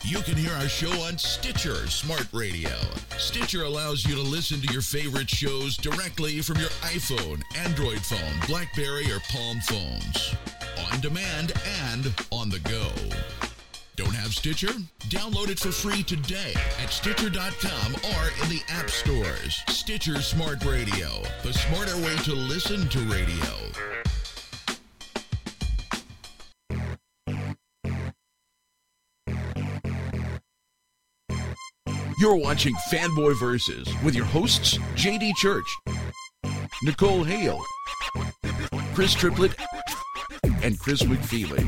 You can hear our show on Stitcher Smart Radio. Stitcher allows you to listen to your favorite shows directly from your iPhone, Android phone, BlackBerry, or Palm phones. On demand and on the go. Don't have Stitcher? Download it for free today at Stitcher.com or in the app stores. Stitcher Smart Radio, the smarter way to listen to radio. You're watching Fanboy Versus with your hosts, JD Church, Nicole Hale, Chris Triplett, and Chris McFeely.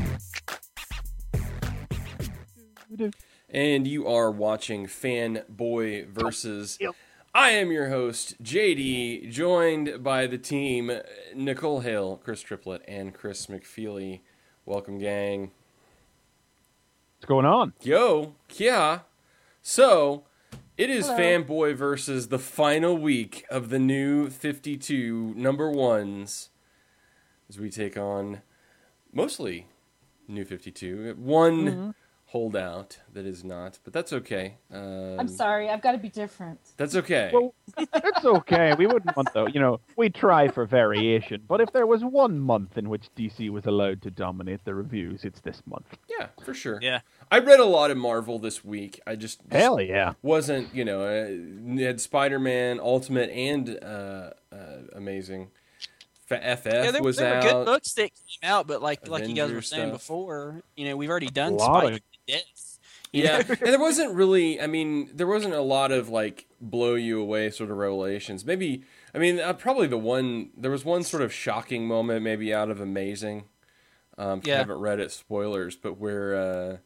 And you are watching Fanboy Versus. I am your host, JD, joined by the team, Nicole Hale, Chris Triplett, and Chris McFeely. Welcome, gang. What's going on? Yo, yeah. So, it is Hello. Fanboy Versus, the final week of the new 52 number ones, as we take on mostly new 52. One holdout that is not, but that's okay. I'm sorry, I've got to be different. That's okay. Well, it's okay. We wouldn't want, though. We try for variation. But if there was 1 month in which DC was allowed to dominate the reviews, it's this month. Yeah, for sure. Yeah. I read a lot of Marvel this week. I just Hell yeah. wasn't, had Spider-Man, Ultimate, and Amazing. FF was there out. were good books that came out, but like you guys were Avenger saying stuff. before, we've already done A lot Spider of- Death. Yeah, and there wasn't really, there wasn't a lot of, blow you away sort of revelations. Maybe, probably there was one sort of shocking moment maybe out of Amazing. If you haven't read it, spoilers, but where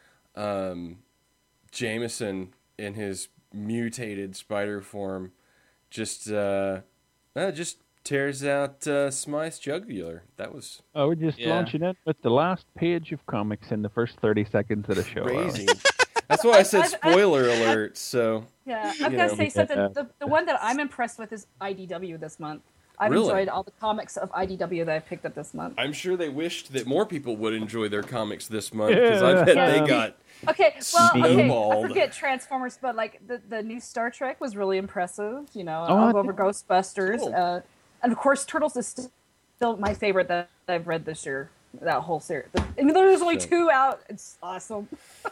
Jameson in his mutated spider form just tears out Smythe's jugular. That was Oh, we're just launching in with the last page of comics in the first 30 seconds of the show. crazy. That's why I said spoiler alert. So Yeah, I've got to say something. The one that I'm impressed with is IDW this month. I've Really? enjoyed all the comics of IDW that I've picked up this month. I'm sure they wished that more people would enjoy their comics this month because I bet they got Okay, well, I snowballed. forget Transformers, but the new Star Trek was really impressive. I I'll go over think- Ghostbusters, Cool. and of course Turtles is still my favorite that I've read this year. That whole series. There's only So- 2 out. It's awesome.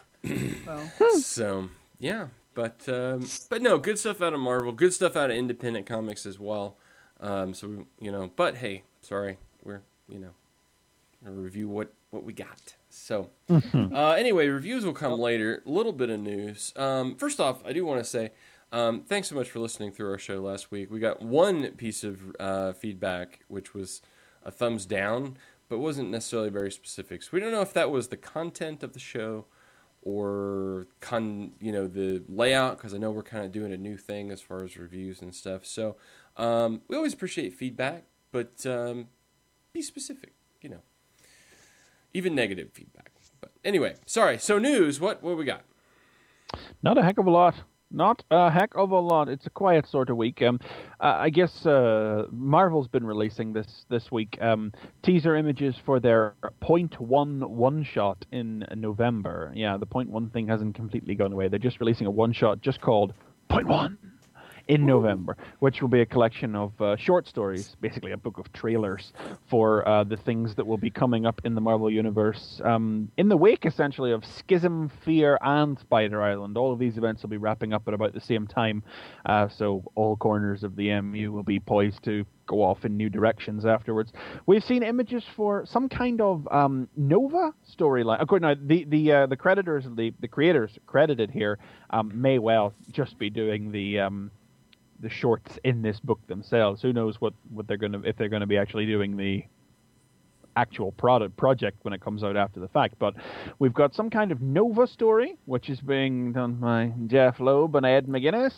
So yeah, but no, good stuff out of Marvel, good stuff out of independent comics as well. So but hey, sorry, we're gonna review what we got. So anyway, reviews will come later. A little bit of news. First off, I do want to say thanks so much for listening through our show last week. We got one piece of feedback, which was a thumbs down, but wasn't necessarily very specific. So we don't know if that was the content of the show or the layout, because I know we're kind of doing a new thing as far as reviews and stuff. So we always appreciate feedback, but be specific, even negative feedback. But anyway, sorry. So news, what we got? Not a heck of a lot. Not a heck of a lot. It's a quiet sort of week. I guess Marvel's been releasing this week teaser images for their Point one shot in November. Yeah, the Point One thing hasn't completely gone away. They're just releasing a one shot just called Point One in November, which will be a collection of short stories, basically a book of trailers for the things that will be coming up in the Marvel Universe in the wake, essentially, of Schism, Fear, and Spider Island. All of these events will be wrapping up at about the same time, so all corners of the MU will be poised to go off in new directions afterwards. We've seen images for some kind of Nova storyline. Of course, now the creditors, the creators credited here, may well just be doing the shorts in this book themselves. Who knows what they're if they're gonna be actually doing the actual project when it comes out after the fact. But we've got some kind of Nova story, which is being done by Jeff Loeb and Ed McGuinness.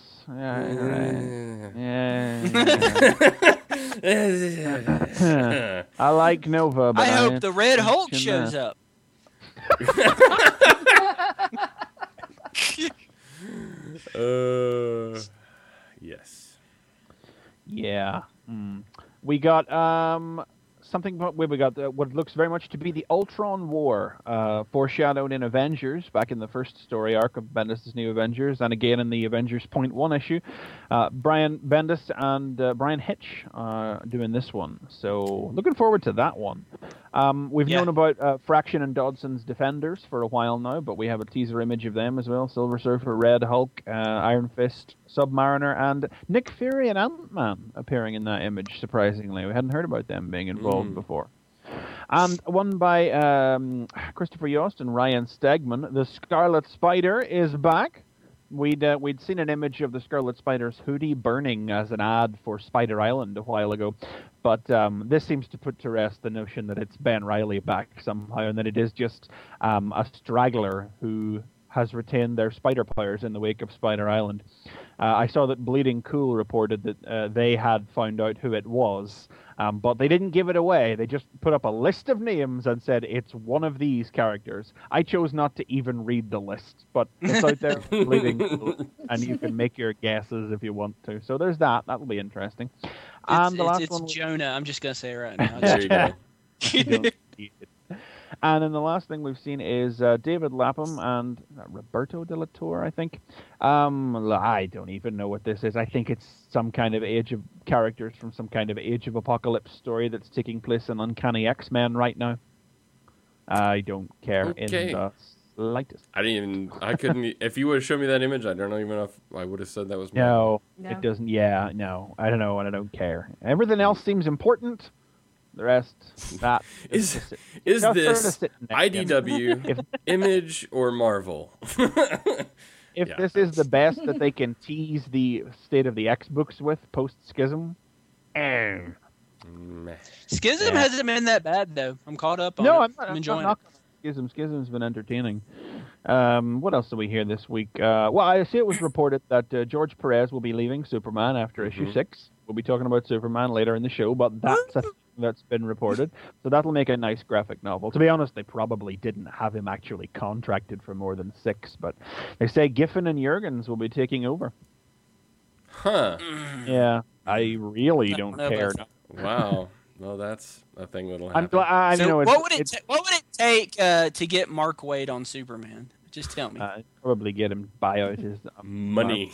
I like Nova, but I hope the Red Hulk shows up. Yes. Yeah. We got something we got what looks very much to be the Ultron War, foreshadowed in Avengers back in the first story arc of Bendis' New Avengers, and again in the Avengers .1 issue. Brian Bendis and Brian Hitch doing this one, so looking forward to that one. We've known about Fraction and Dodson's Defenders for a while now, but we have a teaser image of them as well. Silver Surfer, Red Hulk, Iron Fist, Submariner, and Nick Fury and Ant-Man appearing in that image, surprisingly. We hadn't heard about them being involved before. And one by Christopher Yost and Ryan Stegman, The Scarlet Spider is back. We'd seen an image of the Scarlet Spider's hoodie burning as an ad for Spider Island a while ago, but this seems to put to rest the notion that it's Ben Reilly back somehow, and that it is just a straggler who has retained their spider powers in the wake of Spider Island. I saw that Bleeding Cool reported that they had found out who it was, but they didn't give it away. They just put up a list of names and said, it's one of these characters. I chose not to even read the list, but it's out there, Bleeding Cool, and you can make your guesses if you want to. So there's that. That'll be interesting. And the last it's one Jonah. I'm just going to say it right now. There you go. You don't need it. And then the last thing we've seen is David Lapham and Roberto de la Torre, I think. I don't even know what this is. I think it's some kind of Age of characters from some kind of Age of Apocalypse story that's taking place in Uncanny X-Men right now. I don't care in the slightest. I couldn't, if you would have shown me that image, I don't even know if I would have said that was No, No. it doesn't. Yeah, no. I don't know, and I don't care. Everything else seems important. The rest, that Is just this sort of sitting there. IDW, Image, or Marvel? If Yeah. this is the best that they can tease the State of the X books with post-Schism, Meh. Schism Yeah. hasn't been that bad, though. I'm caught up on no, it. I'm enjoying not Schism. Schism's been entertaining. What else do we hear this week? Well, I see it was reported that George Perez will be leaving Superman after issue 6. We'll be talking about Superman later in the show, but that's a thing that's been reported. So that'll make a nice graphic novel. To be honest, they probably didn't have him actually contracted for more than 6, but they say Giffen and Jurgens will be taking over. Huh. Yeah, I really I don't don't know care. about Wow. Well, that's a thing that'll happen. I'm glad. I So know what would it take to get Mark Waid on Superman? Just tell me. probably get him buyout his Money.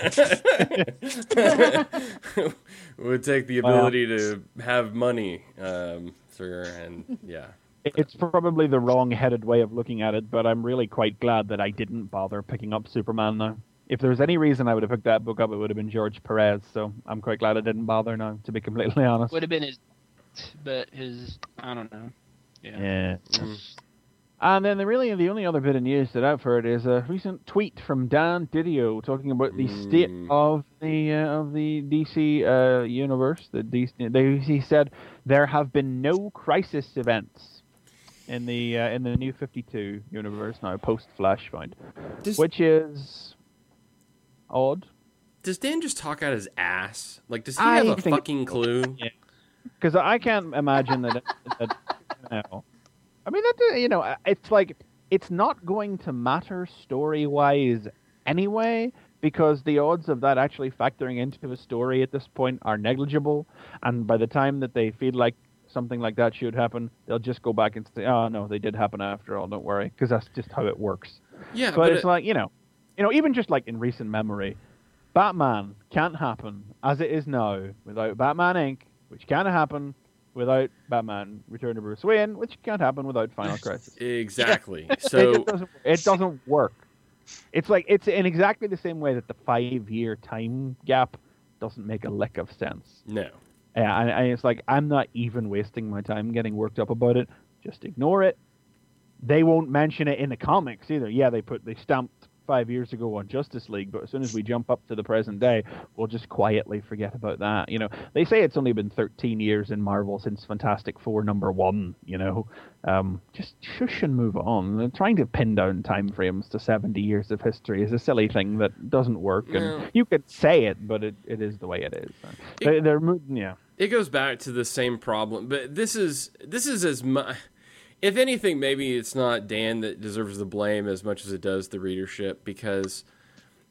Would take the ability to have money, sir, and yeah. It's probably the wrong-headed way of looking at it, but I'm really quite glad that I didn't bother picking up Superman now. If there was any reason I would have picked that book up, it would have been George Perez, so I'm quite glad I didn't bother now, to be completely honest. Would have been his, but his, I don't know. Yeah. And then the only other bit of news that I've heard is a recent tweet from Dan Didio talking about the state of the DC universe. He said there have been no crisis events in the New 52 universe now post Flashpoint, which is odd. Does Dan just talk out his ass? Like, does he have a fucking clue? Because I can't imagine that. I mean, it's like it's not going to matter story-wise anyway, because the odds of that actually factoring into a story at this point are negligible, and by the time that they feel like something like that should happen, they'll just go back and say, "Oh no, they did happen after all. Don't worry," because that's just how it works. Yeah, but it's like even just like in recent memory, Batman can't happen as it is now without Batman Inc., which can't happen without Batman Return to Bruce Wayne, which can't happen without Final Crisis. Exactly. So it doesn't work. It's like it's in exactly the same way that the 5-year time gap doesn't make a lick of sense. No. Yeah, and it's like I'm not even wasting my time getting worked up about it. Just ignore it. They won't mention it in the comics either. Yeah, they stamped 5 years ago on Justice League, but as soon as we jump up to the present day, we'll just quietly forget about that. They say it's only been 13 years in Marvel since Fantastic Four #1. Just shush and move on. Trying to pin down time frames to 70 years of history is a silly thing that doesn't work. And you could say it, but it is the way it is. They're moving. Yeah. It goes back to the same problem, but this is as much. If anything, maybe it's not Dan that deserves the blame as much as it does the readership, because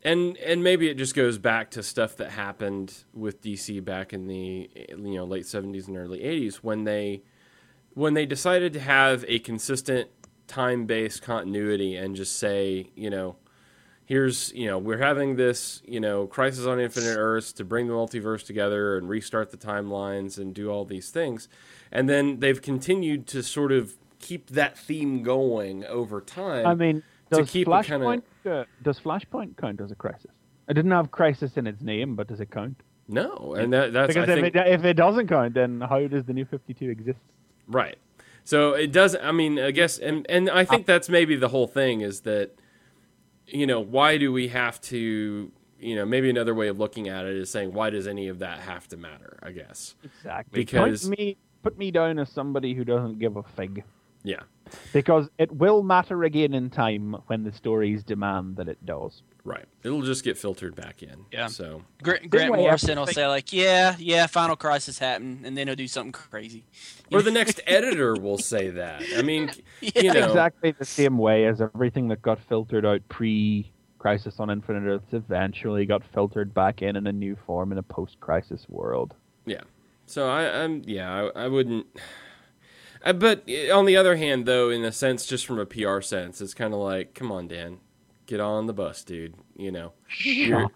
And maybe it just goes back to stuff that happened with DC back in the late 70s and early 80s when they decided to have a consistent time-based continuity and just say, here's, we're having this, Crisis on Infinite Earths to bring the multiverse together and restart the timelines and do all these things. And then they've continued to sort of keep that theme going over time. I mean, does keep Flashpoint count as a crisis? It didn't have crisis in its name, but does it count? No, and that's because if it doesn't count, then how does the New 52 exist? Right. So it doesn't. I mean, I guess, and I think that's maybe the whole thing is that, why do we have to? Maybe another way of looking at it is saying, why does any of that have to matter? I guess exactly because put me down as somebody who doesn't give a fig. Yeah. Because it will matter again in time when the stories demand that it does. Right. It'll just get filtered back in. Yeah. So Grant Morrison will say like, yeah, Final Crisis happened, and then he'll do something crazy. Or the next editor will say that. I mean, exactly the same way as everything that got filtered out pre-Crisis on Infinite Earths eventually got filtered back in a new form in a post-Crisis world. Yeah. So I wouldn't. But on the other hand, though, in a sense, just from a PR sense, it's kind of like, come on, Dan, get on the bus, dude. You're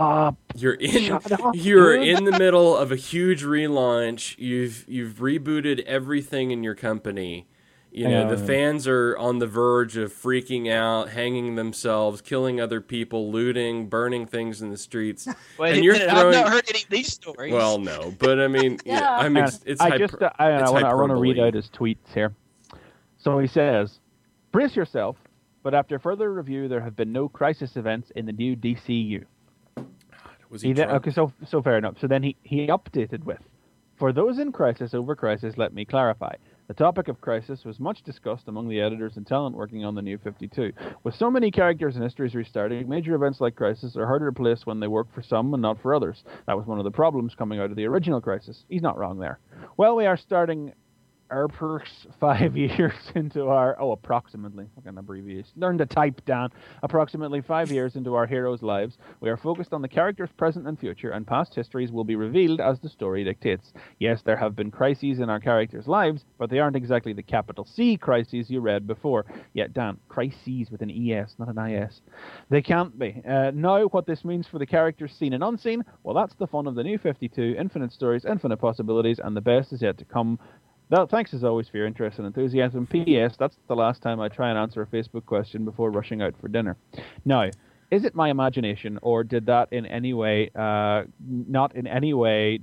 in the middle of a huge relaunch. You've rebooted everything in your company. The fans are on the verge of freaking out, hanging themselves, killing other people, looting, burning things in the streets. Wait and you're I've not heard any of these stories. Well, no, but I mean, Yeah. it's I want to read out his tweets here. So he says, "Brace yourself, but after further review, there have been no crisis events in the new DCU." Was he drunk? Okay, so fair enough. So then he updated with, "For those in crisis over crisis, let me clarify. The topic of crisis was much discussed among the editors and talent working on the New 52. With so many characters and histories restarting, major events like Crisis are harder to place when they work for some and not for others. That was one of the problems coming out of the original Crisis." He's not wrong there. "Well, we are starting our first 5 years into our..." Oh, approximately. Fucking abbreviation. Learn to type, Dan. "Approximately 5 years into our heroes' lives, we are focused on the characters' present and future, and past histories will be revealed as the story dictates. Yes, there have been crises in our characters' lives, but they aren't exactly the capital C crises you read before." Yeah, Dan, crises with an ES, not an IS. "They can't be. Now, what this means for the characters seen and unseen, well, that's the fun of the New 52, infinite stories, infinite possibilities, and the best is yet to come. Well, thanks as always for your interest and enthusiasm. P.S. That's the last time I try and answer a Facebook question before rushing out for dinner." Now, is it my imagination, or did that in any way, not in any way,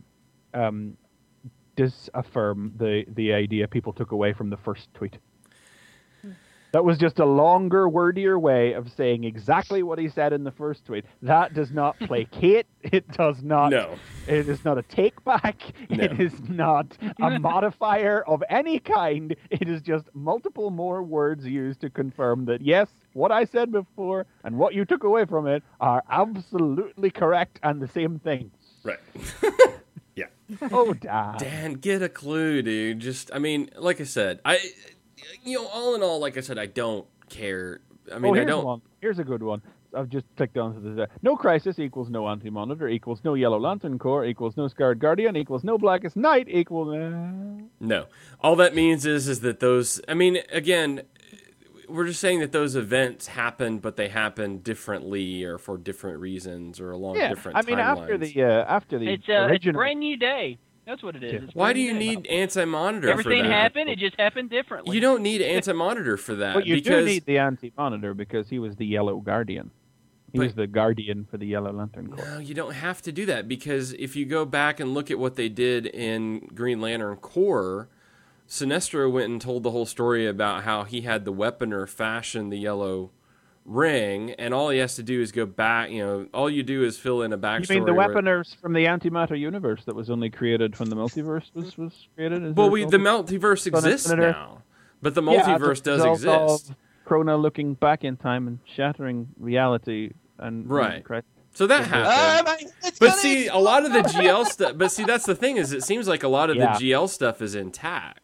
disaffirm the idea people took away from the first tweet? That was just a longer, wordier way of saying exactly what he said in the first tweet. That does not placate. It does not. No. It is not a take back. No. It is not a modifier of any kind. It is just multiple more words used to confirm that, yes, what I said before and what you took away from it are absolutely correct and the same thing. Right. Yeah. Oh, Dan. Dan, get a clue, dude. Just, I mean, like I said, all in all, like I said, I don't care. I mean, I don't. One. Here's a good one. I've just clicked onto this. "No Crisis equals no Anti-Monitor equals no Yellow Lantern Corps equals no Scarred Guardian equals no Blackest Night equals..." No. All that means is that those, I mean, again, we're just saying that those events happen, but they happen differently or for different reasons or along different timelines. I mean, after the It's original... a brand new day. That's what it is. It's Why brand do you new. need Anti-Monitor Everything for that? happened, it just happened differently. You don't need Anti-Monitor for that. But you because... do need the Anti-Monitor because he was the Yellow Guardian. He was the Guardian for the Yellow Lantern Corps. No, you don't have to do that because if you go back and look at what they did in Green Lantern Corps, Sinestro went and told the whole story about how he had the weaponer fashion the yellow ring, and all he has to do is go back. All you do is fill in a backstory. You mean the weaponers from the antimatter universe that was only created when the multiverse was created? Well, the multiverse exists now, but the multiverse does exist. Krona looking back in time and shattering reality and right. So that happened. But see, a lot of the GL stuff. But see, that's the thing is, it seems like a lot of the GL stuff is intact.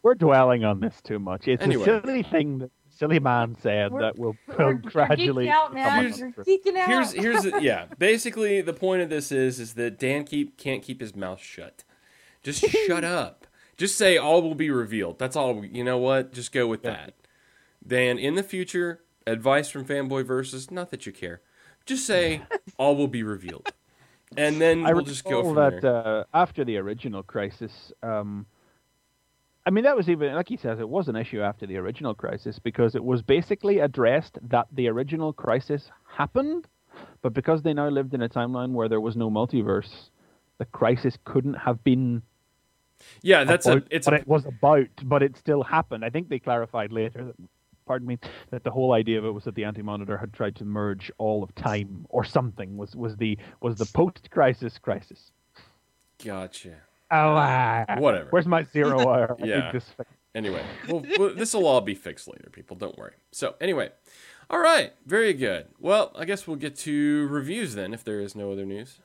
We're dwelling on this too much. It's Anyway. a silly thing that a silly man said that will You're gradually. geeking out, man. come You're up. geeking out. Here's basically the point of this is that Dan can't keep his mouth shut. Just shut up. Just say all will be revealed. That's all. You know what? Just go with that. Dan, in the future, advice from Fanboy Versus. Not that you care. Just say all will be revealed, and then we'll just go from there. After the original Crisis, I mean, that was even, like he says, it was an issue after the original Crisis because it was basically addressed that the original Crisis happened, but because they now lived in a timeline where there was no multiverse, the Crisis couldn't have been. Yeah, it was about, but it still happened. I think they clarified later that, that the whole idea of it was that the Anti-Monitor had tried to merge all of time or something. Was the post-Crisis crisis. Gotcha. Oh, whatever. Where's my zero hour? Yeah. Anyway, this will all be fixed later, people. Don't worry. So, anyway. All right. Very good. Well, I guess we'll get to reviews then, if there is no other news.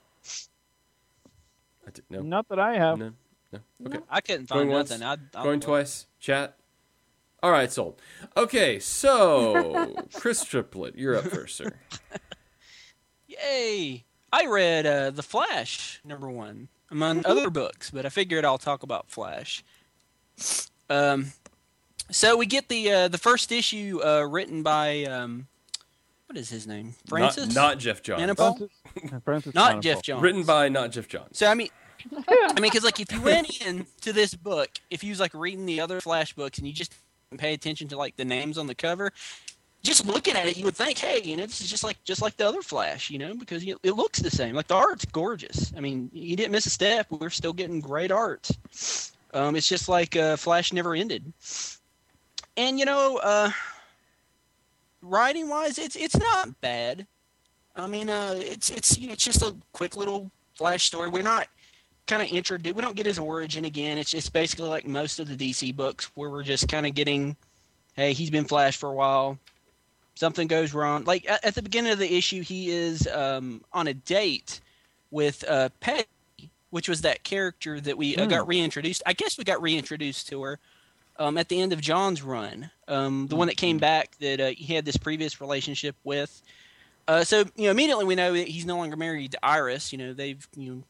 No. Not that I have. No. Okay. I couldn't find Going nothing. once, I'll going twice. Chat. All right, sold. Okay, so Chris Triplet, you're up first, sir. Yay! I read The Flash, #1, among other books, but I figured I'll talk about Flash. So we get the first issue written by what is his name? Francis? Not Jeff Johns. Manapul? Francis Not Manapul. Jeff Johns. Written by not Jeff Johns. So I mean, because like if you went into this book, if you was like reading the other Flash books and you just didn't pay attention to like the names on the cover, just looking at it, you would think, hey, this is just like the other Flash, because it looks the same. Like the art's gorgeous. I mean, you didn't miss a step. We're still getting great art. It's just like Flash never ended. And writing wise, it's not bad. I mean, it's just a quick little Flash story. We're not kind of introduced. We don't get his origin again. It's just basically like most of the DC books where we're just kind of getting, hey, he's been Flash for a while. Something goes wrong. Like at the beginning of the issue, he is on a date with Peggy, which was that character that we got reintroduced. I guess we got reintroduced to her at the end of John's run. The one that came back that he had this previous relationship with. So immediately we know that he's no longer married to Iris. They've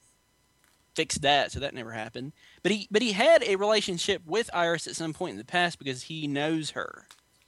fixed that, so that never happened. But he had a relationship with Iris at some point in the past because he knows her.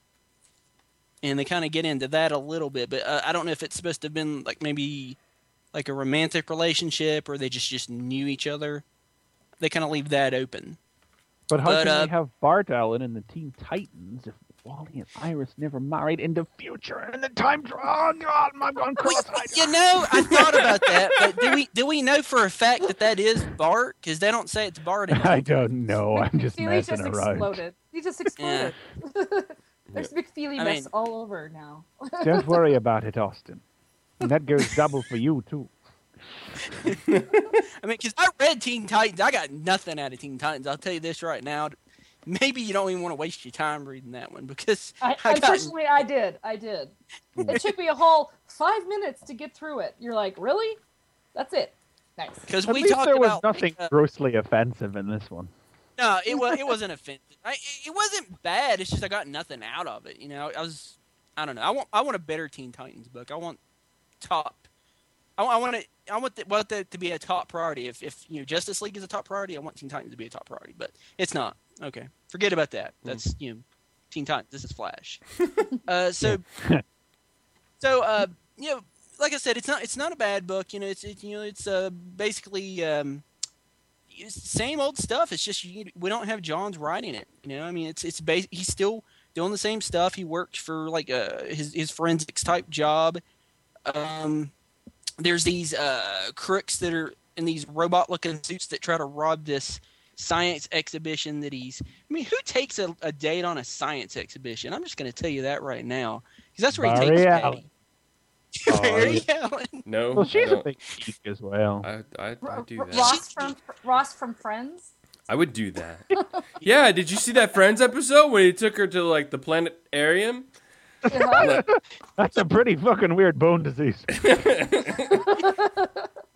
And they kind of get into that a little bit, but I don't know if it's supposed to have been like maybe like a romantic relationship or they just knew each other. They kind of leave that open. But how can they have Bart Allen in the Teen Titans if Wally and Iris never married in the future and in the time travel? Oh God, I'm going cross-eyed. I thought about that, but do we know for a fact that is Bart? Because they don't say it's Bart anymore. I don't know. I'm just messing just around. Exploded. He just exploded. Yeah. There's McFeely mess all over now. Don't worry about it, Austin. And that goes double for you too. I mean, because I read Teen Titans. I got nothing out of Teen Titans. I'll tell you this right now. Maybe you don't even want to waste your time reading that one because unfortunately, I did. It took me a whole 5 minutes to get through it. You're like, really? That's it. Nice. Because At least there was nothing grossly offensive in this one. No, it wasn't offensive. It wasn't bad. It's just I got nothing out of it. I don't know. I want a better Teen Titans book. I want top. I want that to be a top priority. If Justice League is a top priority, I want Teen Titans to be a top priority. But it's not. Okay, forget about that. That's Teen Titans. This is Flash. So like I said, it's not a bad book. It's basically. Same old stuff. It's just we don't have John's writing it. He's still doing the same stuff. He worked for like his forensics type job. There's these crooks that are in these robot looking suits that try to rob this science exhibition that who takes a date on a science exhibition? I'm just going to tell you that right now because that's where he takes Patty. Barry Allen. No. Well, she's a big geek as well. I'd do that. Ross from Friends? I would do that. Yeah, did you see that Friends episode when he took her to like the planetarium? That's a pretty fucking weird bone disease.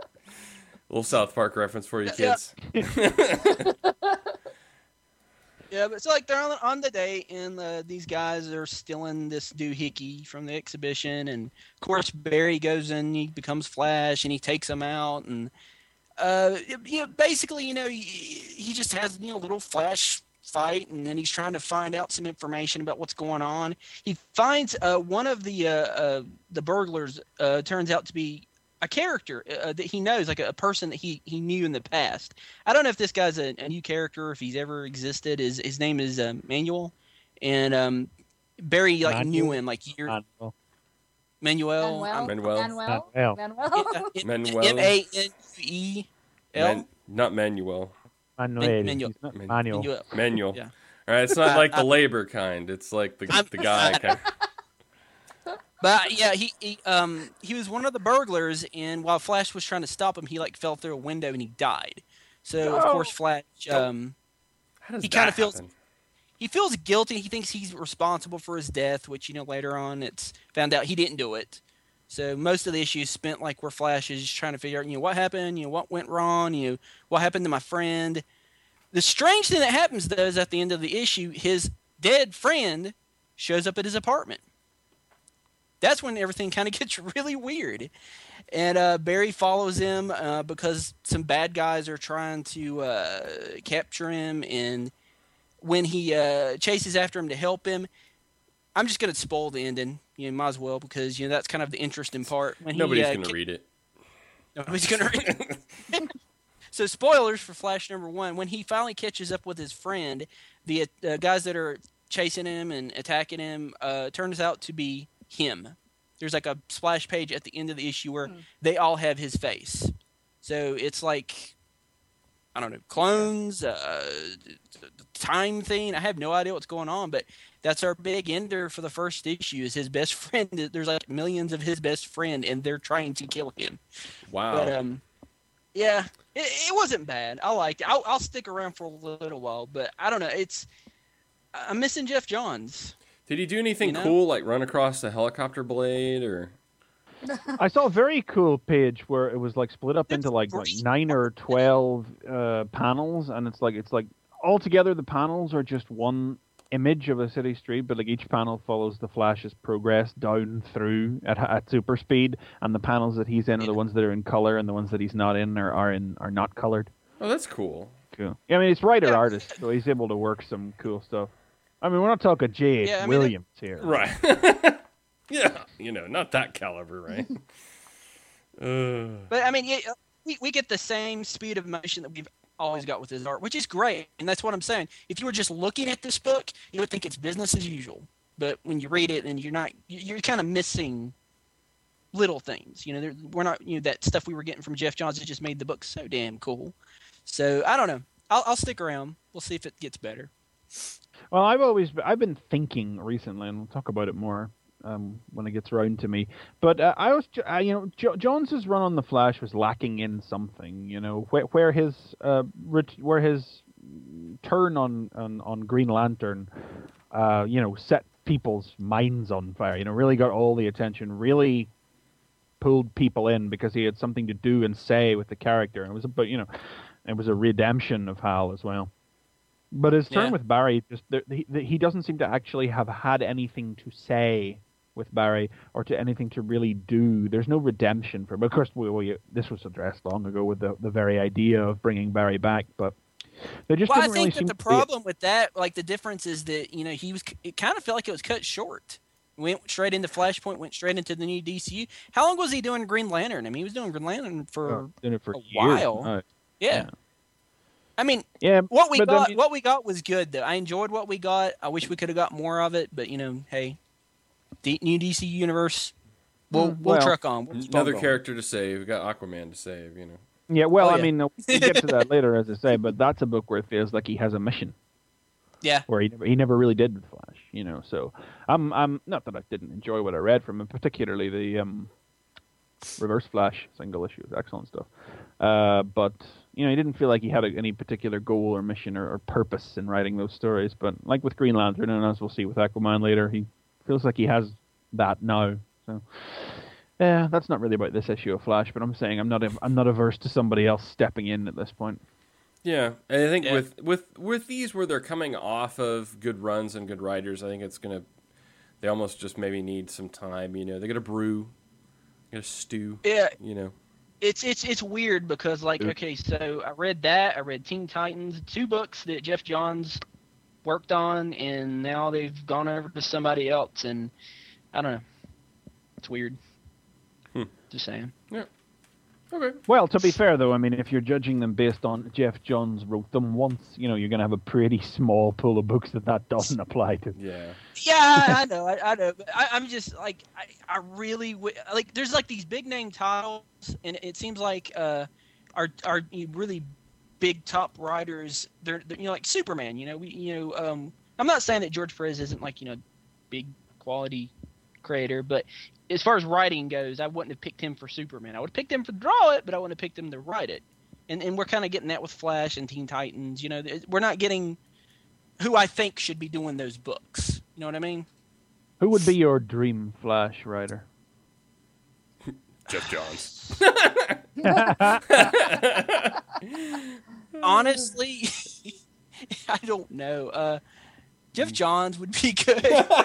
Little South Park reference for you kids. Yeah, but so like they're on the date, and these guys are stealing this doohickey from the exhibition, and of course Barry goes in, he becomes Flash, and he takes them out, and basically, he just has a little Flash fight, and then he's trying to find out some information about what's going on. He finds one of the burglars turns out to be a character that he knows, like a person that he knew in the past. I don't know if this guy's a new character, if he's ever existed. His name is Manuel, and Barry knew him Manuel. Manuel. M-A-N-U-E-L. Not Manuel. Manuel. Manuel. Yeah. All right, it's not like the labor kind. It's like the guy kind. But yeah, he was one of the burglars, and while Flash was trying to stop him, he fell through a window and he died. So of course Flash, How does he kind of happen? feels guilty. He thinks he's responsible for his death, which later on it's found out he didn't do it. So most of the issue is spent where Flash is just trying to figure out what happened, what went wrong, what happened to my friend. The strange thing that happens though is at the end of the issue, his dead friend shows up at his apartment. That's when everything kind of gets really weird. And Barry follows him because some bad guys are trying to capture him. And when he chases after him to help him, I'm just going to spoil the ending. Might as well, because that's kind of the interesting part. When Nobody's going to read it. Nobody's going to read it. So spoilers for Flash #1. When he finally catches up with his friend, the guys that are chasing him and attacking him turns out to be him. There's a splash page at the end of the issue where they all have his face. So it's I don't know, clones, time thing. I have no idea what's going on, but that's our big ender for the first issue is his best friend. There's millions of his best friend, and they're trying to kill him. Wow. But yeah, it wasn't bad. I liked it. I'll stick around for a little while, but I don't know. I'm missing Jeff Johns. Did he do anything cool, like run across a helicopter blade, or? I saw a very cool page where it was split up into 9 or 12 panels, and it's like all together the panels are just one image of a city street, but each panel follows the Flash's progress down through at super speed, and the panels that he's in are the ones that are in color, and the ones that he's not in are not colored. Oh, that's cool. Cool. Yeah, I mean, it's writer artist, so he's able to work some cool stuff. I mean, we're not talking J.H. Williams here. Right. Yeah, not that caliber, right? But, I mean, we get the same speed of motion that we've always got with his art, which is great, and that's what I'm saying. If you were just looking at this book, you would think it's business as usual. But when you read it, and you're kind of missing little things. We're not, that stuff we were getting from Jeff Johns that just made the book so damn cool. So, I don't know. I'll stick around. We'll see if it gets better. Well, I've been thinking recently, and we'll talk about it more when it gets around to me. But Jones's run on the Flash was lacking in something. Where his turn on Green Lantern, set people's minds on fire. Really got all the attention. Really pulled people in because he had something to do and say with the character, and it was a redemption of Hal as well. But his turn with Barry, he doesn't seem to actually have had anything to say with Barry or to anything to really do. There's no redemption for him. Of course, this was addressed long ago with the very idea of bringing Barry back, but they just didn't really seem to. I think that the problem with that, the difference is that it kind of felt like it was cut short. Went straight into Flashpoint, went straight into the new DCU. How long was he doing Green Lantern? I mean, he was doing Green Lantern for a while. Yeah. I mean, what we got was good, though. I enjoyed what we got. I wish we could have got more of it, but hey, the new DC universe, we'll truck on. Another character to save. We got Aquaman to save. Yeah, well, I mean, we'll get to that later, as I say, but that's a book where it feels like he has a mission. Yeah, where he never really did with Flash. So I'm not that I didn't enjoy what I read from him, particularly the Reverse Flash single issue. It was excellent stuff, but. He didn't feel like he had any particular goal or mission or purpose in writing those stories. But like with Green Lantern, and as we'll see with Aquaman later, he feels like he has that now. So, yeah, that's not really about this issue of Flash. But I'm saying I'm not averse to somebody else stepping in at this point. Yeah, and I think Yeah. with these where they're coming off of good runs and good writers, I think they almost just maybe need some time. You know, they got to brew, got to stew. Yeah, You know, it's weird because like okay, so I read that, I read Teen Titans, 2 books that Jeff Johns worked on, and now they've gone over to somebody else, and I don't know, it's weird. Just saying. yeah. Okay. Well, to be fair, though, I mean, if you're judging them based on Jeff Johns wrote them once, you know, you're going to have a pretty small pool of books that doesn't apply to. Yeah. Yeah, I know. But I'm just like, I really like. There's like these big name titles, and it seems like our really big top writers. They're like Superman. I'm not saying that George Perez isn't like big quality creator, but as far as writing goes, I wouldn't have picked him for Superman. I would have picked him to draw it, but I wouldn't have picked him to write it. And we're kind of getting that with Flash and Teen Titans. We're not getting who I think should be doing those books. You know what I mean? Who would be your dream Flash writer? Jeff Johns. Honestly, I don't know. Jeff Johns would be good.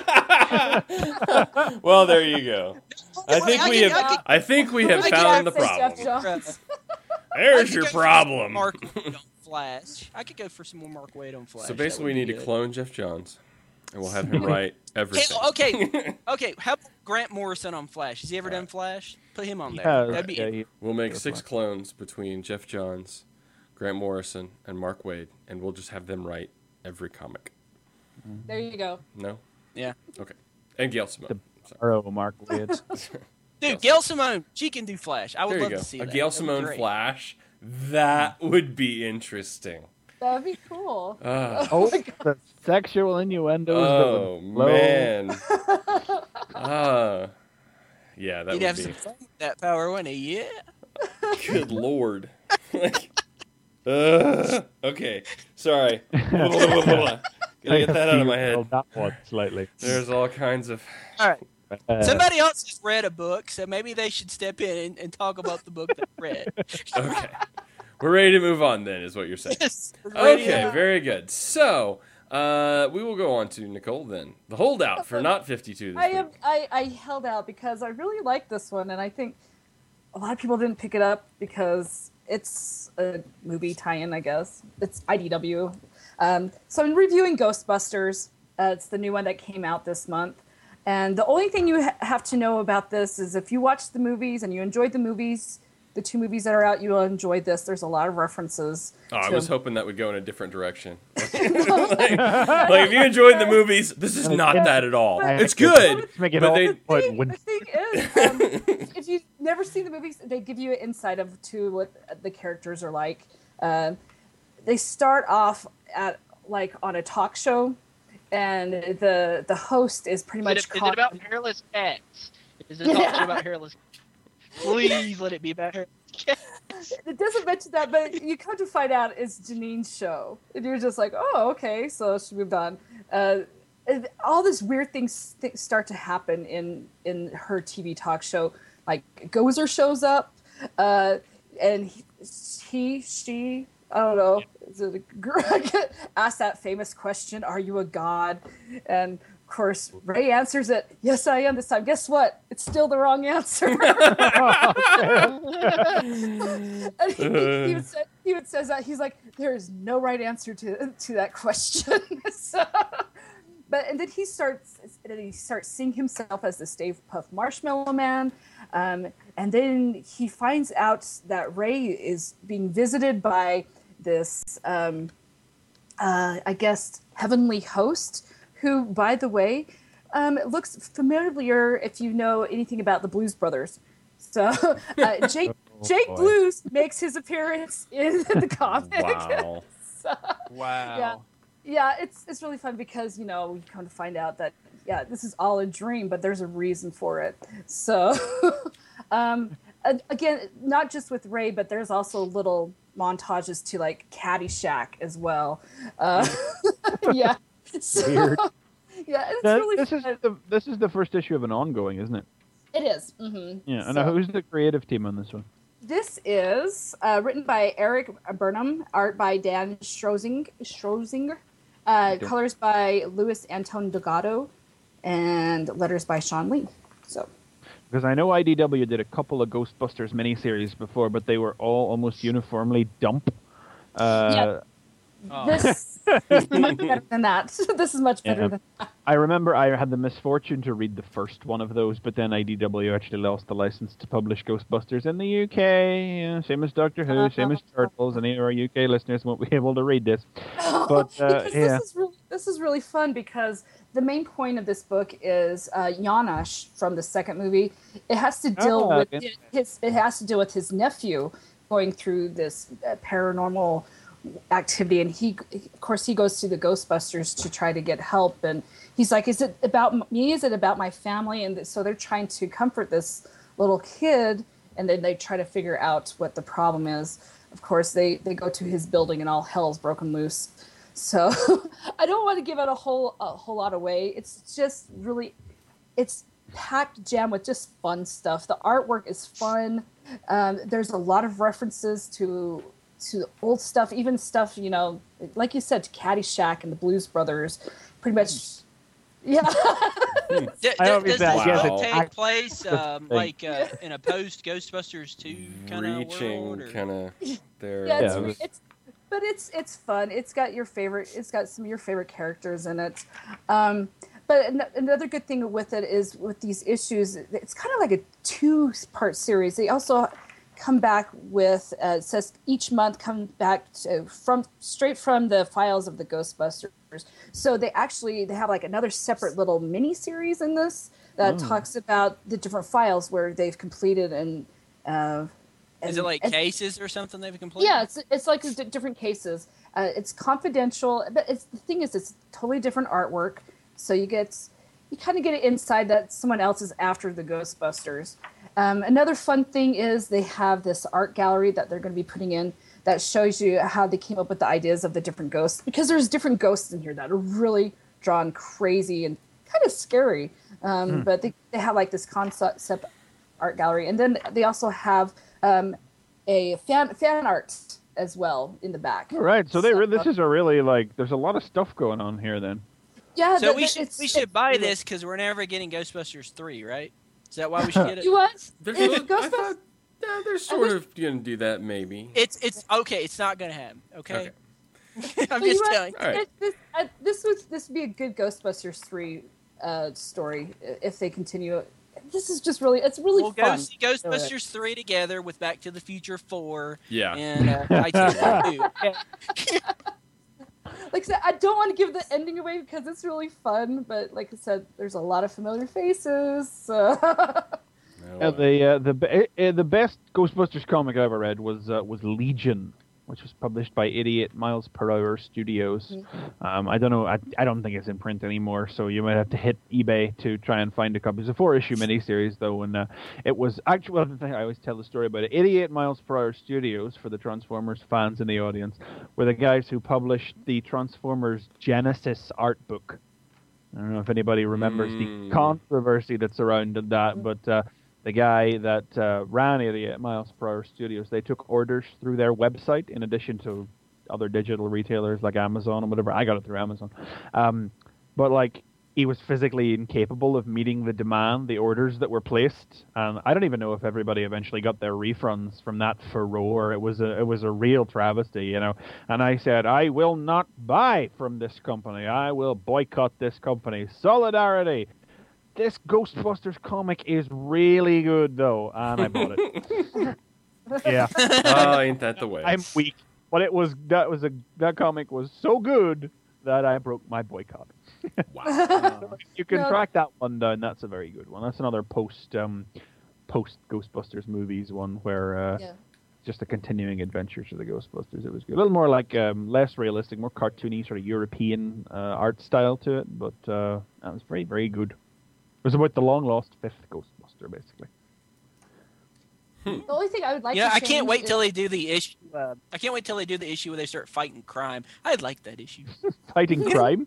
Well, there you go. I think we have found the problem. Jeff Johns. There's your problem. Mark Waid on Flash. I could go for some more Mark Waid on Flash. So basically, we need to clone Jeff Johns, and we'll have him write everything. Okay. How about Grant Morrison on Flash? Has he ever done Flash? Put him on there. That'd be We'll make 6 clones between Jeff Johns, Grant Morrison, and Mark Waid, and we'll just have them write every comic. There you go. No? Yeah. Okay. And Gail Simone. Oh, Mark Waid. Dude, Gail Simone, she can do Flash. I would There you love go. to see A that. Gail That'd be Simone great. Flash. That would be interesting. That'd be cool. Oh, the sexual innuendos. Oh, that would flow. man. Yeah, that He'd would have be. some fun with that power, wouldn't he? Yeah. Good lord. Okay. Sorry. Gotta get that out of my head. That one slightly. There's all kinds of. All right. Somebody else has read a book, so maybe they should step in and talk about the book they read. Okay. We're ready to move on then, is what you're saying. Yes, we're ready Okay, to- very good. So, we will go on to Nicole then. The holdout for not 52 this week. I held out because I really like this one, and I think a lot of people didn't pick it up because it's a movie tie-in, I guess. It's IDW. So I'm reviewing Ghostbusters. It's the new one that came out this month. And the only thing you have to know about this is if you watched the movies and you enjoyed the movies, the 2 movies that are out, you will enjoy this. There's a lot of references. I was hoping that would go in a different direction. like if you enjoyed the movies, this is not that at all. It's good, Make it but all they. The thing is, if you've never seen the movies, they give you an insight to what the characters are like. They start off on a talk show, and the host is pretty much Is it about hairless cats? Is it talking about hairless cats? Please let it be about hairless cats. It doesn't mention that, but you come to find out it's Janine's show, and you're just like, oh, okay, so she moved on. All these weird things start to happen in her TV talk show. Like Gozer shows up, and she, I don't know, asks that famous question, "Are you a god?" And of course, Ray answers it, "Yes, I am." This time, guess what? It's still the wrong answer. And he would says that he's like, "There is no right answer to that question." And then he starts seeing himself as the Stay Puft Marshmallow Man, and then he finds out that Ray is being visited by this, I guess, heavenly host, who, by the way, looks familiar if you know anything about the Blues Brothers. So Jake Blues makes his appearance in the comic. Wow. Wow. Yeah, it's really fun because, we come to find out that, this is all a dream, but there's a reason for it. So, again, not just with Ray, but there's also little montages to, like, Caddyshack as well. Yeah. So, Weird. yeah, it's really fun. This is the first issue of an ongoing, isn't it? It is. Mm-hmm. Yeah, and So- who's the creative team on this one? This is written by Eric Burnham, art by Dan Strozinger, colors by Luis Anton Delgado, and letters by Sean Lee. So, because I know IDW did a couple of Ghostbusters miniseries before, but they were all almost uniformly dump. This is much better than that. This is much better than that. I remember I had the misfortune to read the first one of those, but then IDW actually lost the license to publish Ghostbusters in the UK. Same as Doctor Who, same as Turtles. Any of our UK listeners won't be able to read this. But this is really fun because the main point of this book is Janosz from the second movie. It has to deal with his nephew going through this paranormal activity, and he goes to the Ghostbusters to try to get help, and he's like, is it about me, is it about my family? And so they're trying to comfort this little kid, and then they try to figure out what the problem is. Of course they go to his building and all hell's broken loose. So I don't want to give it a whole lot away. It's just really, it's packed jam with just fun stuff. The artwork is fun. There's a lot of references to old stuff, even stuff, like you said, to Caddyshack and the Blues Brothers, pretty much. Yeah. Does this take place like in a post Ghostbusters 2 kind of world? Kind of there. Yeah, it's fun. It's got some of your favorite characters in it. But another good thing with it is with these issues, it's kind of like a 2-part series. They also come back with it says each month come back straight from the files of the Ghostbusters. So they have like another separate little mini series in this that talks about the different files where they've completed and is it like cases or something they've completed? Yeah, it's like different cases. It's confidential, but the thing is it's totally different artwork. So you kind of get it inside that someone else is after the Ghostbusters. Another fun thing is they have this art gallery that they're going to be putting in that shows you how they came up with the ideas of the different ghosts, because there's different ghosts in here that are really drawn crazy and kind of scary. But they have like this concept art gallery, and then they also have a fan art as well in the back. All right, so this is a really there's a lot of stuff going on here then. Yeah, so we should buy this because we're never getting Ghostbusters 3, right? Is that why we should get it? You what? They're sort of going to do that, maybe. It's okay. It's not going to happen. Okay. I'm just telling you. Right. This would be a good Ghostbusters 3 story if they continue. This is just really, it's really fun. We'll go see Ghostbusters 3 together with Back to the Future 4. Yeah. And I Like I said, I don't want to give the ending away because it's really fun, but like I said, there's a lot of familiar faces. The best Ghostbusters comic I ever read was Legion, which was published by Idiot Miles Per Hour Studios. I don't know. I don't think it's in print anymore, so you might have to hit eBay to try and find a copy. It's a 4-issue miniseries, though, and it was actually. I always tell the story about it. Idiot Miles Per Hour Studios, for the Transformers fans in the audience, were the guys who published the Transformers Genesis art book. I don't know if anybody remembers the controversy that surrounded that, but the guy that ran Idiot Miles Per Hour Studios, they took orders through their website in addition to other digital retailers like Amazon and whatever. I got it through Amazon. But he was physically incapable of meeting the orders that were placed. And I don't even know if everybody eventually got their refunds from that furore. It was a real travesty, And I said, I will not buy from this company. I will boycott this company. Solidarity. This Ghostbusters comic is really good, though, and I bought it. Yeah. Oh, ain't that the way? I'm weak, but that comic was so good that I broke my boycott. Wow. You can track that one down. That's a very good one. That's another post Ghostbusters movies one where just the continuing adventures of the Ghostbusters. It was good. A little more less realistic, more cartoony, sort of European art style to it, but that was very, very good. It was about the long-lost fifth Ghostbuster, basically. The only thing I would like to I can't wait till they do the issue. I can't wait till they do the issue where they start fighting crime. I'd like that issue. Fighting crime?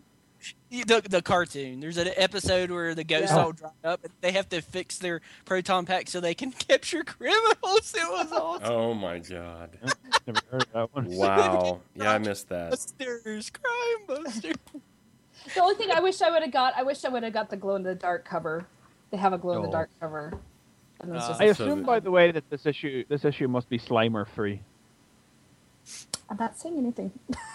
The cartoon. There's an episode where the ghosts all dry up and they have to fix their proton pack so they can capture criminals. It was awesome. Oh my god! Never heard of that one. Wow. Yeah, I missed that. Busters, Crime Busters. The only thing I wish I would have got the glow in the dark cover. They have a glow in the dark cover. And it was just I So assume, the- by the way, that this issue must be Slimer free. I'm not saying anything.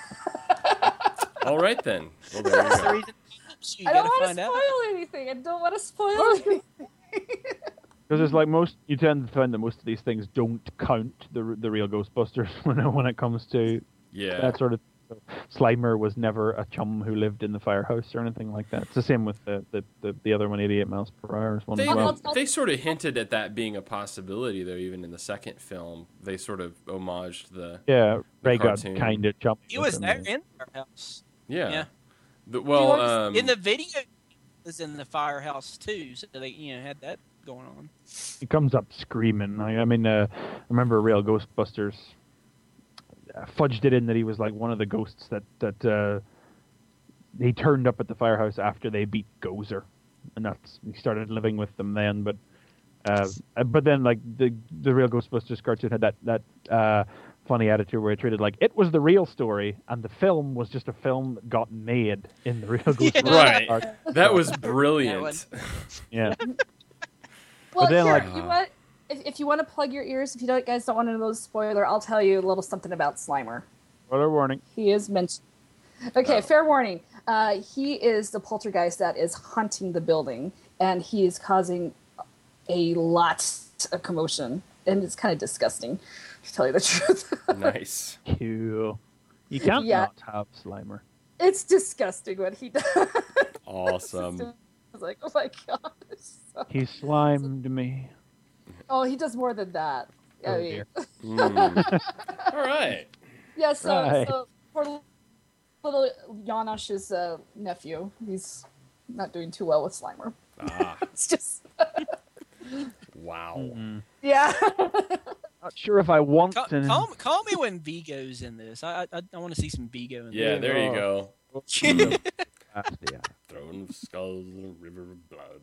All right then. Well, there you That's the go. reason you I don't gotta want to find out. spoil anything. I don't want to spoil anything. Because it's like you tend to find that most of these things don't count the real Ghostbusters when it comes to Yeah. that sort of. Slimer was never a chum who lived in the firehouse or anything like that. It's the same with the other one, 88 miles per hour. One They, as well. they sort of hinted at that being a possibility, though. Even in the second film, they sort of homaged the Yeah, Ray got cartoon. kind of chummy. He with was him. there in the firehouse. yeah. Yeah. Well, In the video, he was in the firehouse too, so they had that going on. He comes up screaming. I remember Real Ghostbusters fudged it in that he was like one of the ghosts that he turned up at the firehouse after they beat Gozer, and he started living with them then. But then like the Real Ghostbusters cartoon had that funny attitude where it treated like it was the real story, and the film was just a film that got made in the Real Ghostbusters. Right. cartoon. that was brilliant. Yeah. Well, then, here, like- you know what? If you want to plug your ears, if you guys don't want to know the spoiler, I'll tell you a little something about Slimer. Spoiler warning. He is mentioned. Okay, fair warning. He is the poltergeist that is haunting the building, and he is causing a lot of commotion, and it's kind of disgusting, to tell you the truth. Nice. Cool. You can't Yeah. not have Slimer. It's disgusting what he does. Awesome. I was like, oh my god. He slimed me. Oh, he does more than that. I Oh, mean, dear. All right. yeah. So, Right. so for little Janosch's nephew, he's not doing too well with Slimer. Ah, It's just, wow. yeah. Not sure if I want to. Call me when Vigo's in this. I want to see some Vigo in Yeah, this. there you go. Yeah. Throne of skulls and a river of blood.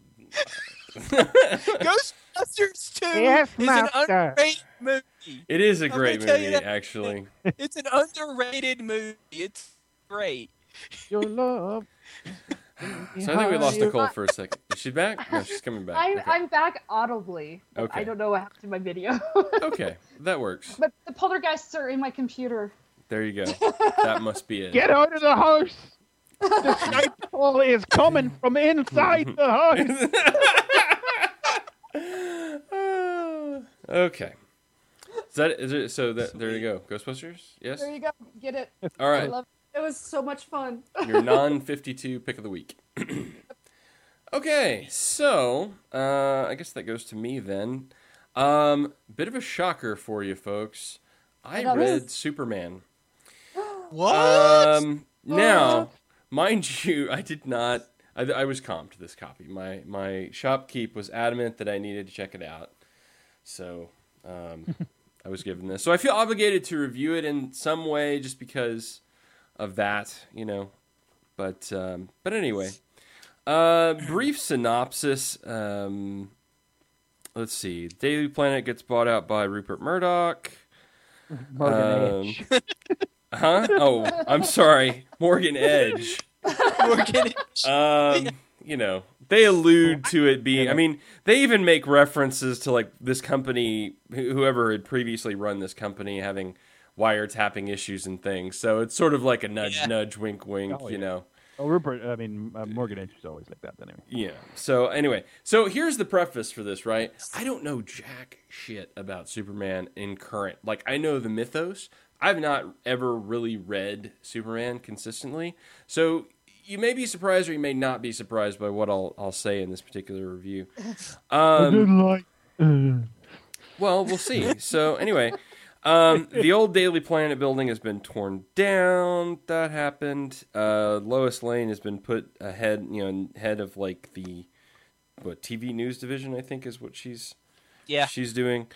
Ghostbusters 2 Yes, is an master. underrated movie. It is a I'm great gonna tell you movie, that. actually. It's an underrated movie. It's great. Your love. So I think we lost Nicole for a second. Is she back? No, she's coming back. Okay. I'm back audibly. Okay. I don't know what happened to my video. Okay, that works. But the poltergeists are in my computer. There you go. That must be it. Get out of the house. The nightfall is coming from inside the house. Okay. Is it, so there you go. Ghostbusters? Yes? There you go. Get it. All I right. love it. It was so much fun. Your non-52 pick of the week. Okay, so I guess that goes to me then. Bit of a shocker for you folks. I know read this. Superman. What? Now, mind you, I did not. I was comped this copy. My shopkeep was adamant that I needed to check it out, so I was given this. So I feel obligated to review it in some way, just because of that, you know. But anyway, brief synopsis. Let's see. Daily Planet gets bought out by Rupert Murdoch. Morgan Edge. Huh? Oh, I'm sorry. Morgan Edge. Morgan. You know, they allude to it being, I mean, they even make references to like this company, whoever had previously run this company having wiretapping issues and things. So it's sort of like a nudge, nudge, wink, wink, Oh, you yeah. know. Oh, Morgan Edge is always like that anyway. Yeah. So anyway, so here's the preface for this, right? I don't know jack shit about Superman in current. Like, I know the mythos. I've not ever really read Superman consistently. So you may be surprised or you may not be surprised by what I'll say in this particular review. Well, we'll see. So anyway, the old Daily Planet building has been torn down. That happened. Lois Lane has been put head of like the TV news division, I think is what she's doing.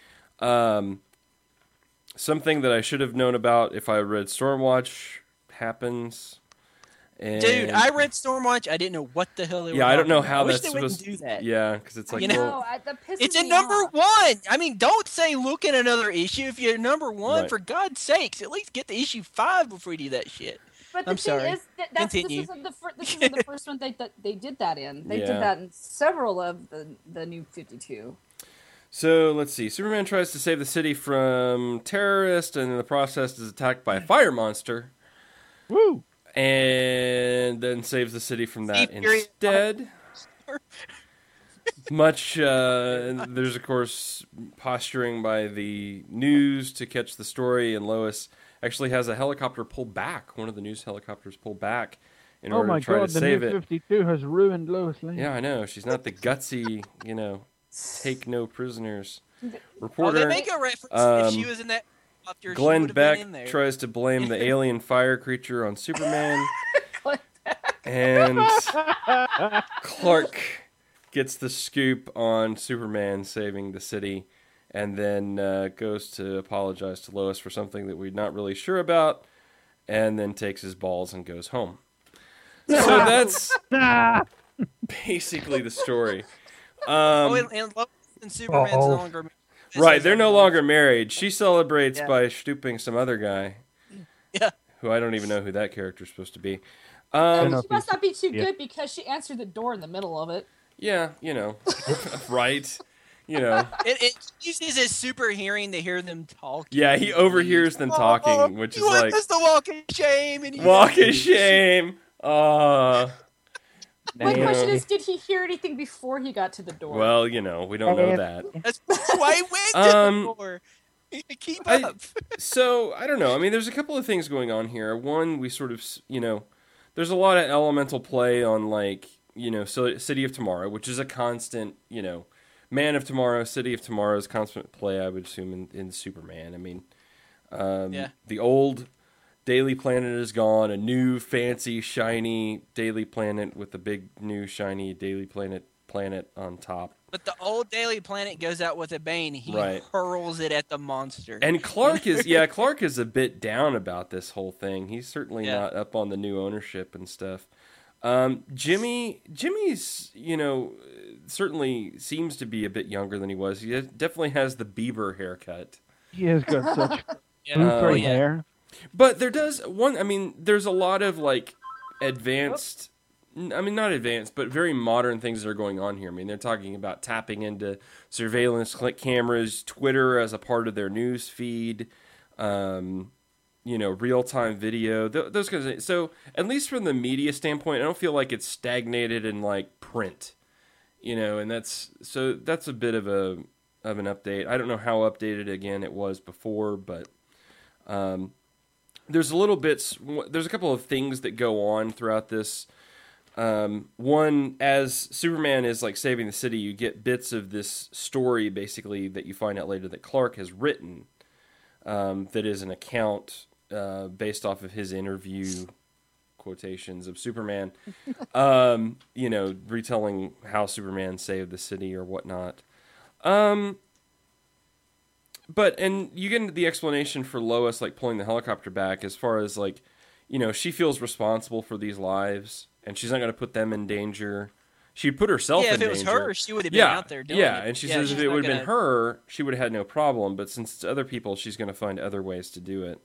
Something that I should have known about if I read Stormwatch happens. And, Dude, I read Stormwatch. I didn't know what the hell they were. Yeah, I don't know talking how about. I wish that's they wouldn't supposed do that. Yeah, because it's like, You know, well, that pisses It's a me number off. one. I mean, don't say look at another issue if you're number one. Right. For God's sakes, at least get to issue 5 before you do that shit. But the I'm thing sorry. is, this Continue. isn't the first one they did that in. They Yeah. did that in several of the new 52. So let's see. Superman tries to save the city from terrorists, and in the process is attacked by a fire monster, Woo! and then saves the city from that Steve Fury- instead. There's of course posturing by the news to catch the story, and Lois actually has a helicopter pull back. One of the news helicopters pull back in Oh order my to try God, to the save new it. 52 has ruined Lois Lane. Yeah, I know. She's not the gutsy, take no prisoners Oh, they reporter. make a reference. If she um, was in that helicopter, she Glenn would have been in Beck there. tries to blame the alien fire creature on Superman, and Clark gets the scoop on Superman saving the city, and then goes to apologize to Lois for something that we're not really sure about, and then takes his balls and goes home. So that's Ah! basically the story. And Lois and Superman's no longer. Right, they're no longer married. She celebrates Yeah. by stooping some other guy. Yeah. Who I don't even know who that character's supposed to be. And know she must not be too yeah. good because she answered the door in the middle of it. Yeah, right. It uses his super hearing to hear them talk. Yeah, he overhears them talking, which is you want like, us to walk in shame. And walk of shame. My Yeah. question is, did he hear anything before he got to the door? Well, we don't know that. That's why he went to Um, the door. Keep I- up. So, I don't know. I mean, there's a couple of things going on here. One, we sort of, there's a lot of elemental play on, like, City of Tomorrow, which is a constant, Man of Tomorrow, City of Tomorrow's constant play, I would assume, in Superman. I mean, Yeah. the old Daily Planet is gone. A new, fancy, shiny Daily Planet with a big, new, shiny Daily Planet on top. But the old Daily Planet goes out with a bang. He Right. hurls it at the monster. And Clark is a bit down about this whole thing. He's certainly not up on the new ownership and stuff. Jimmy's, certainly seems to be a bit younger than he was. He definitely has the Bieber haircut. He has got such Yeah. blue yeah. hair. But there's a lot of, like, advanced, not advanced, but very modern things that are going on here. I mean, they're talking about tapping into surveillance cameras, Twitter as a part of their news feed, real-time video, those kinds of things. So, at least from the media standpoint, I don't feel like it's stagnated in, like, print, and that's a bit of an update. I don't know how updated, again, it was before, but there's a couple of things that go on throughout this. One, as Superman is, like, saving the city, you get bits of this story, basically, that you find out later that Clark has written, that is an account based off of his interview quotations of Superman, retelling how Superman saved the city or whatnot. And you get into the explanation for Lois, like, pulling the helicopter back as far as, like, she feels responsible for these lives, and she's not going to put them in danger. She'd put herself in danger. Yeah, if it was her, she would have been out there doing it. Yeah, and she says if she's it not would have gonna- been her, she would have had no problem, but since it's other people, she's going to find other ways to do it.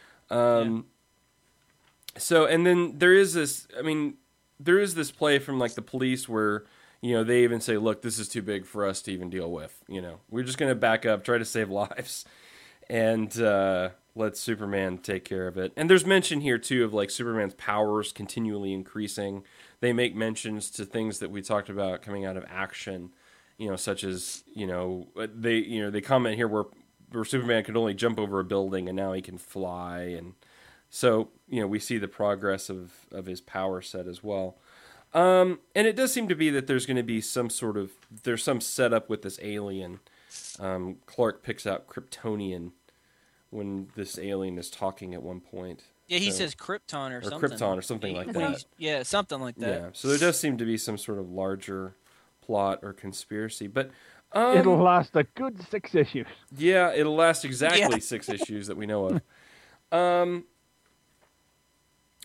So, and then there is this play from, like, the police where, they even say, look, this is too big for us to even deal with. We're just going to back up, try to save lives, and let Superman take care of it. And there's mention here, too, of, like, Superman's powers continually increasing. They make mentions to things that we talked about coming out of Action, such as, they comment here where Superman could only jump over a building and now he can fly. And so, we see the progress of his power set as well. And it does seem to be that there's going to be some setup with this alien. Clark picks out Kryptonian when this alien is talking at one point. Yeah, he says Krypton or something. Krypton or something like that. Yeah, something like that. Yeah, so there does seem to be some sort of larger plot or conspiracy. But It'll last a good 6 issues. yeah, it'll last exactly 6 issues that we know of.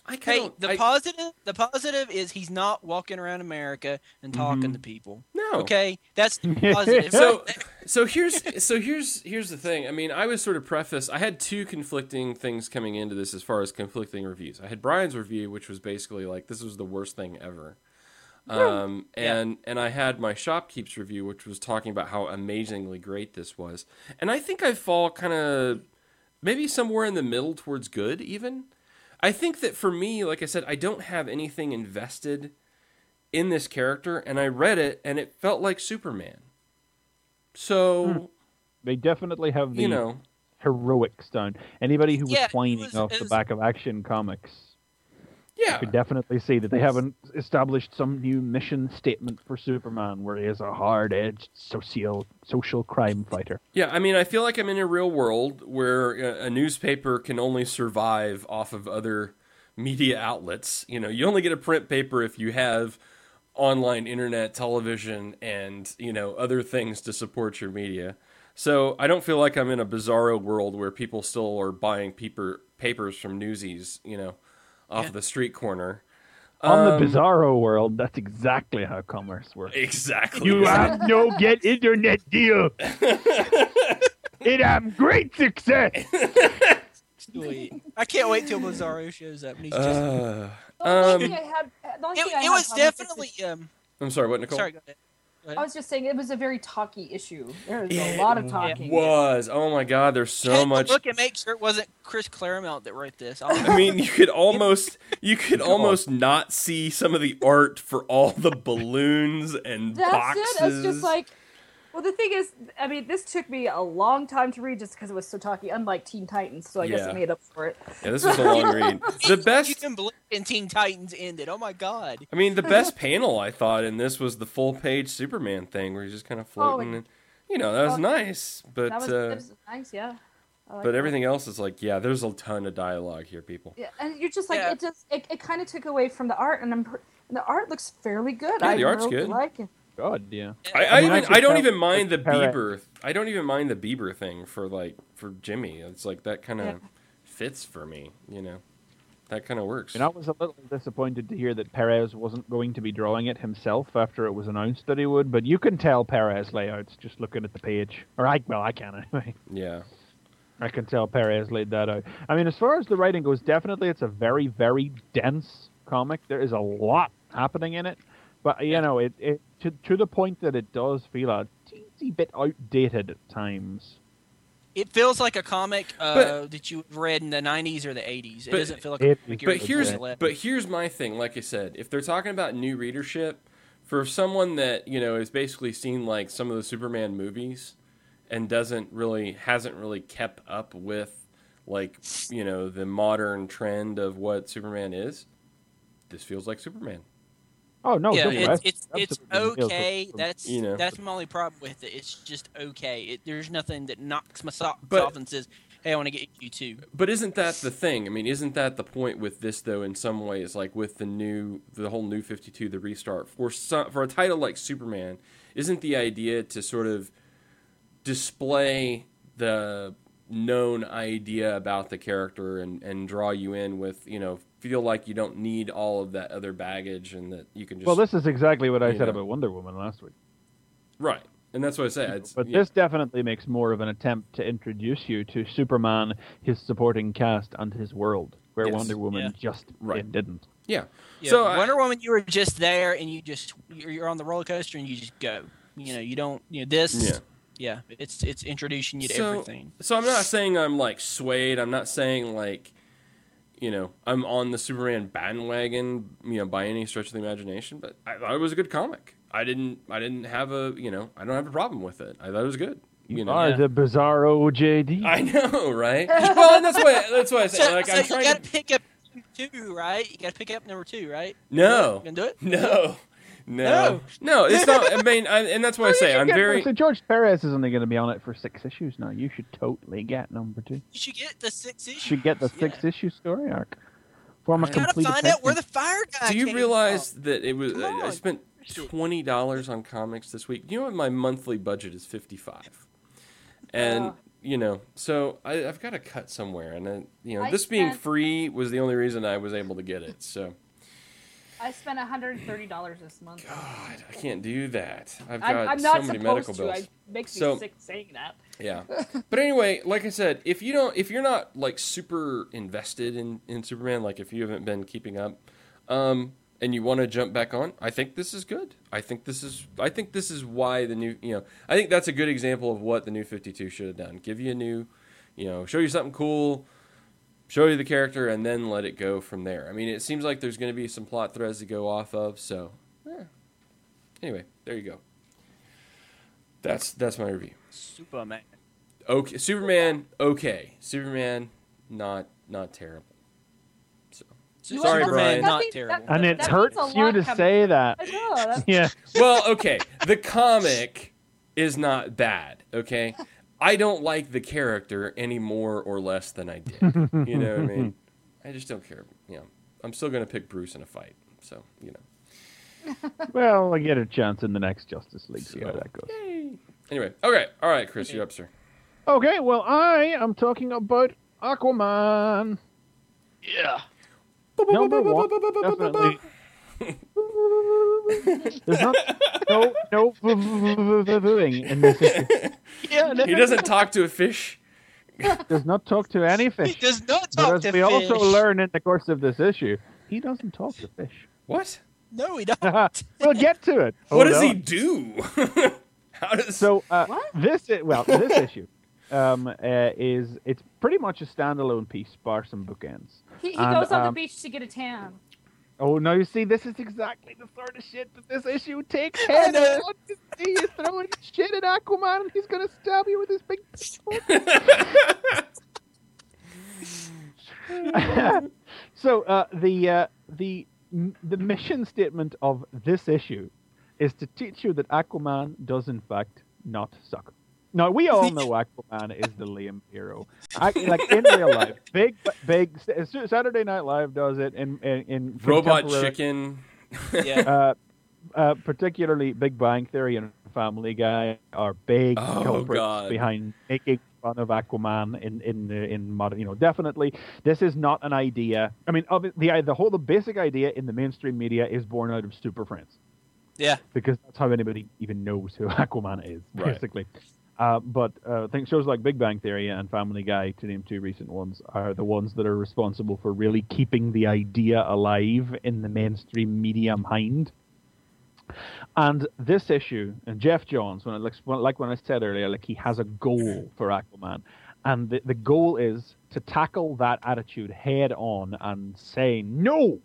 Hey, the positive is he's not walking around America and talking to people. No. Okay, that's the positive. So here's the thing. I mean, I was sort of preface. I had two conflicting things coming into this as far as conflicting reviews. I had Brian's review, which was basically like this was the worst thing ever. And I had my Shopkeep's review, which was talking about how amazingly great this was. And I think I fall kind of maybe somewhere in the middle towards good even. I think that for me, like I said, I don't have anything invested in this character, and I read it, and it felt like Superman. So... They definitely have the heroics down. Anybody who was whining off the back of Action Comics... Yeah. You could definitely see that they haven't established some new mission statement for Superman where he is a hard-edged social crime fighter. Yeah, I mean, I feel like I'm in a real world where a newspaper can only survive off of other media outlets. You know, you only get a print paper if you have online internet, television, and, other things to support your media. So I don't feel like I'm in a bizarro world where people still are buying papers from Newsies, off the street corner. On the Bizarro world, that's exactly how commerce works. Exactly. You have no get internet deal. It great success. Sweet. I can't wait till Bizarro shows up. And he's just... The only thing it was definitely... I'm sorry, what, Nicole? Sorry, go ahead. I was just saying it was a very talky issue. There was a lot of talking. It was. Oh my God, there's so much. Look and make sure it wasn't Chris Claremont that wrote this. I mean, you could almost not see some of the art for all the balloons and boxes. That's it. It's just like, well, the thing is, I mean, this took me a long time to read just because it was so talky, unlike Teen Titans. So I guess it made up for it. Yeah, this was a long read. The best. You can believe in Teen Titans ended. Oh my God. I mean, the best panel I thought in this was the full page Superman thing where he's just kind of floating, and that was nice. But that was nice, yeah. But everything else is like, there's a ton of dialogue here, people. Yeah, and you're just like, it kind of took away from the art, and the art looks fairly good. Yeah, the art's good. Like it. God, yeah. I don't even mind the Bieber. I don't even mind the Bieber thing for Jimmy. It's like that kind of fits for me. That kind of works. And I was a little disappointed to hear that Perez wasn't going to be drawing it himself after it was announced that he would. But you can tell Perez layouts just looking at the page. I can anyway. Yeah. I can tell Perez laid that out. I mean, as far as the writing goes, definitely it's a very, very dense comic. There is a lot happening in it. But, it to the point that it does feel a teensy bit outdated at times. It feels like a comic that you read in the 90s or the 80s. It doesn't feel like a comic. But here's my thing. Like I said, if they're talking about new readership, for someone that, has basically seen like some of the Superman movies and hasn't really kept up with like, the modern trend of what Superman is, this feels like Superman. Oh no! Yeah, it's okay. That's my only problem with it. It's just okay. There's nothing that knocks my socks off and says, "Hey, I want to get you too." But isn't that the thing? I mean, isn't that the point with this though? In some ways, like with the whole New 52, the restart for a title like Superman, isn't the idea to sort of display the known idea about the character and draw you in with feel like you don't need all of that other baggage and that you can just... Well, this is exactly what I said about Wonder Woman last week. Right. And that's what I say. This definitely makes more of an attempt to introduce you to Superman, his supporting cast, and his world, where Wonder Woman didn't. Yeah. So Wonder Woman, you were just there and you're on the roller coaster and you just go. You don't... this... Yeah, it's introducing you to everything. So I'm not saying I'm like swayed. I'm not saying like... I'm on the Superman bandwagon, by any stretch of the imagination, but I thought it was a good comic. I didn't have I don't have a problem with it. I thought it was good. The Bizarro JD. I know, right? Well, and that's why I say, like, I'm trying to... You gotta pick up 2, right? You gotta pick up number 2, right? No. You gonna do it? No, it's not. I mean, and that's why I say I'm very. So George Perez is only going to be on it for 6 issues now. You should totally get number 2. You should get the 6 issues. You should get the 6-issue story arc. Form a complete. Gotta find out where the fire guy. Do you realize that it was? I spent $20 on comics this week. You know what? My monthly budget is $55, and so I've got to cut somewhere, and I this being spent- free was the only reason I was able to get it. So, I spent $130 this month. God, I can't do that. I've got I'm so not many supposed medical to. bills. It makes me So- sick saying that. Yeah, but anyway, like I said, if you're not like super invested in Superman, like if you haven't been keeping up, and you want to jump back on, I think this is good. I think this is why the new, I think that's a good example of what the new 52 should have done. Give you a new, show you something cool, show you the character, and then let it go from there. I mean, it seems like there's going to be some plot threads to go off of. So, anyway, there you go. That's my review. Superman. Okay, Superman. Okay, Superman. Not terrible. So You sorry, want- Brian. Not Nothing- terrible. And it that hurts means a you lot to coming- say that. I know. That's, Yeah. Well, okay, the comic is not bad. Okay, I don't like the character any more or less than I did. You know what I mean? I just don't care. I'm still gonna pick Bruce in a fight. So Well, I get a chance in the next Justice League. See how that goes. Anyway, okay, all right, Chris, you're up, sir. Okay, well, I am talking about Aquaman. Yeah. Number one, definitely. There's not no thing in this issue. Yeah. No, He doesn't talk to a fish. Does not talk to any he fish. does not But talk as to we also fish. learn in the course of this issue, he doesn't talk to fish. What? No, he don't. We'll get to it. What Hold does he on. do? How does So What? this issue is it's pretty much a standalone piece, bar some bookends. he And, goes on the beach to get a tan. Oh no! You see, this is exactly the sort of shit that this issue takes I head know. on. You see, you're throwing shit at Aquaman, and he's gonna stab you with his big. So the mission statement of this issue is to teach you that Aquaman does in fact not suck. Now we all know Aquaman is the lame hero. Like in real life, big Saturday Night Live does it in Robot contemporary- Chicken? Yeah. particularly Big Bang Theory and Family Guy are big Oh, culprits God. behind making fun of Aquaman in modern. Definitely this is not an idea. I mean, the basic idea in the mainstream media is born out of Super Friends. Yeah. Because that's how anybody even knows who Aquaman is, Right. basically. But I think shows like Big Bang Theory and Family Guy, to name two recent ones, are the ones that are responsible for really keeping the idea alive in the mainstream media mind. And this issue, and Jeff Johns, when I said earlier, like he has a goal for Aquaman, and the goal is to tackle that attitude head on and say no.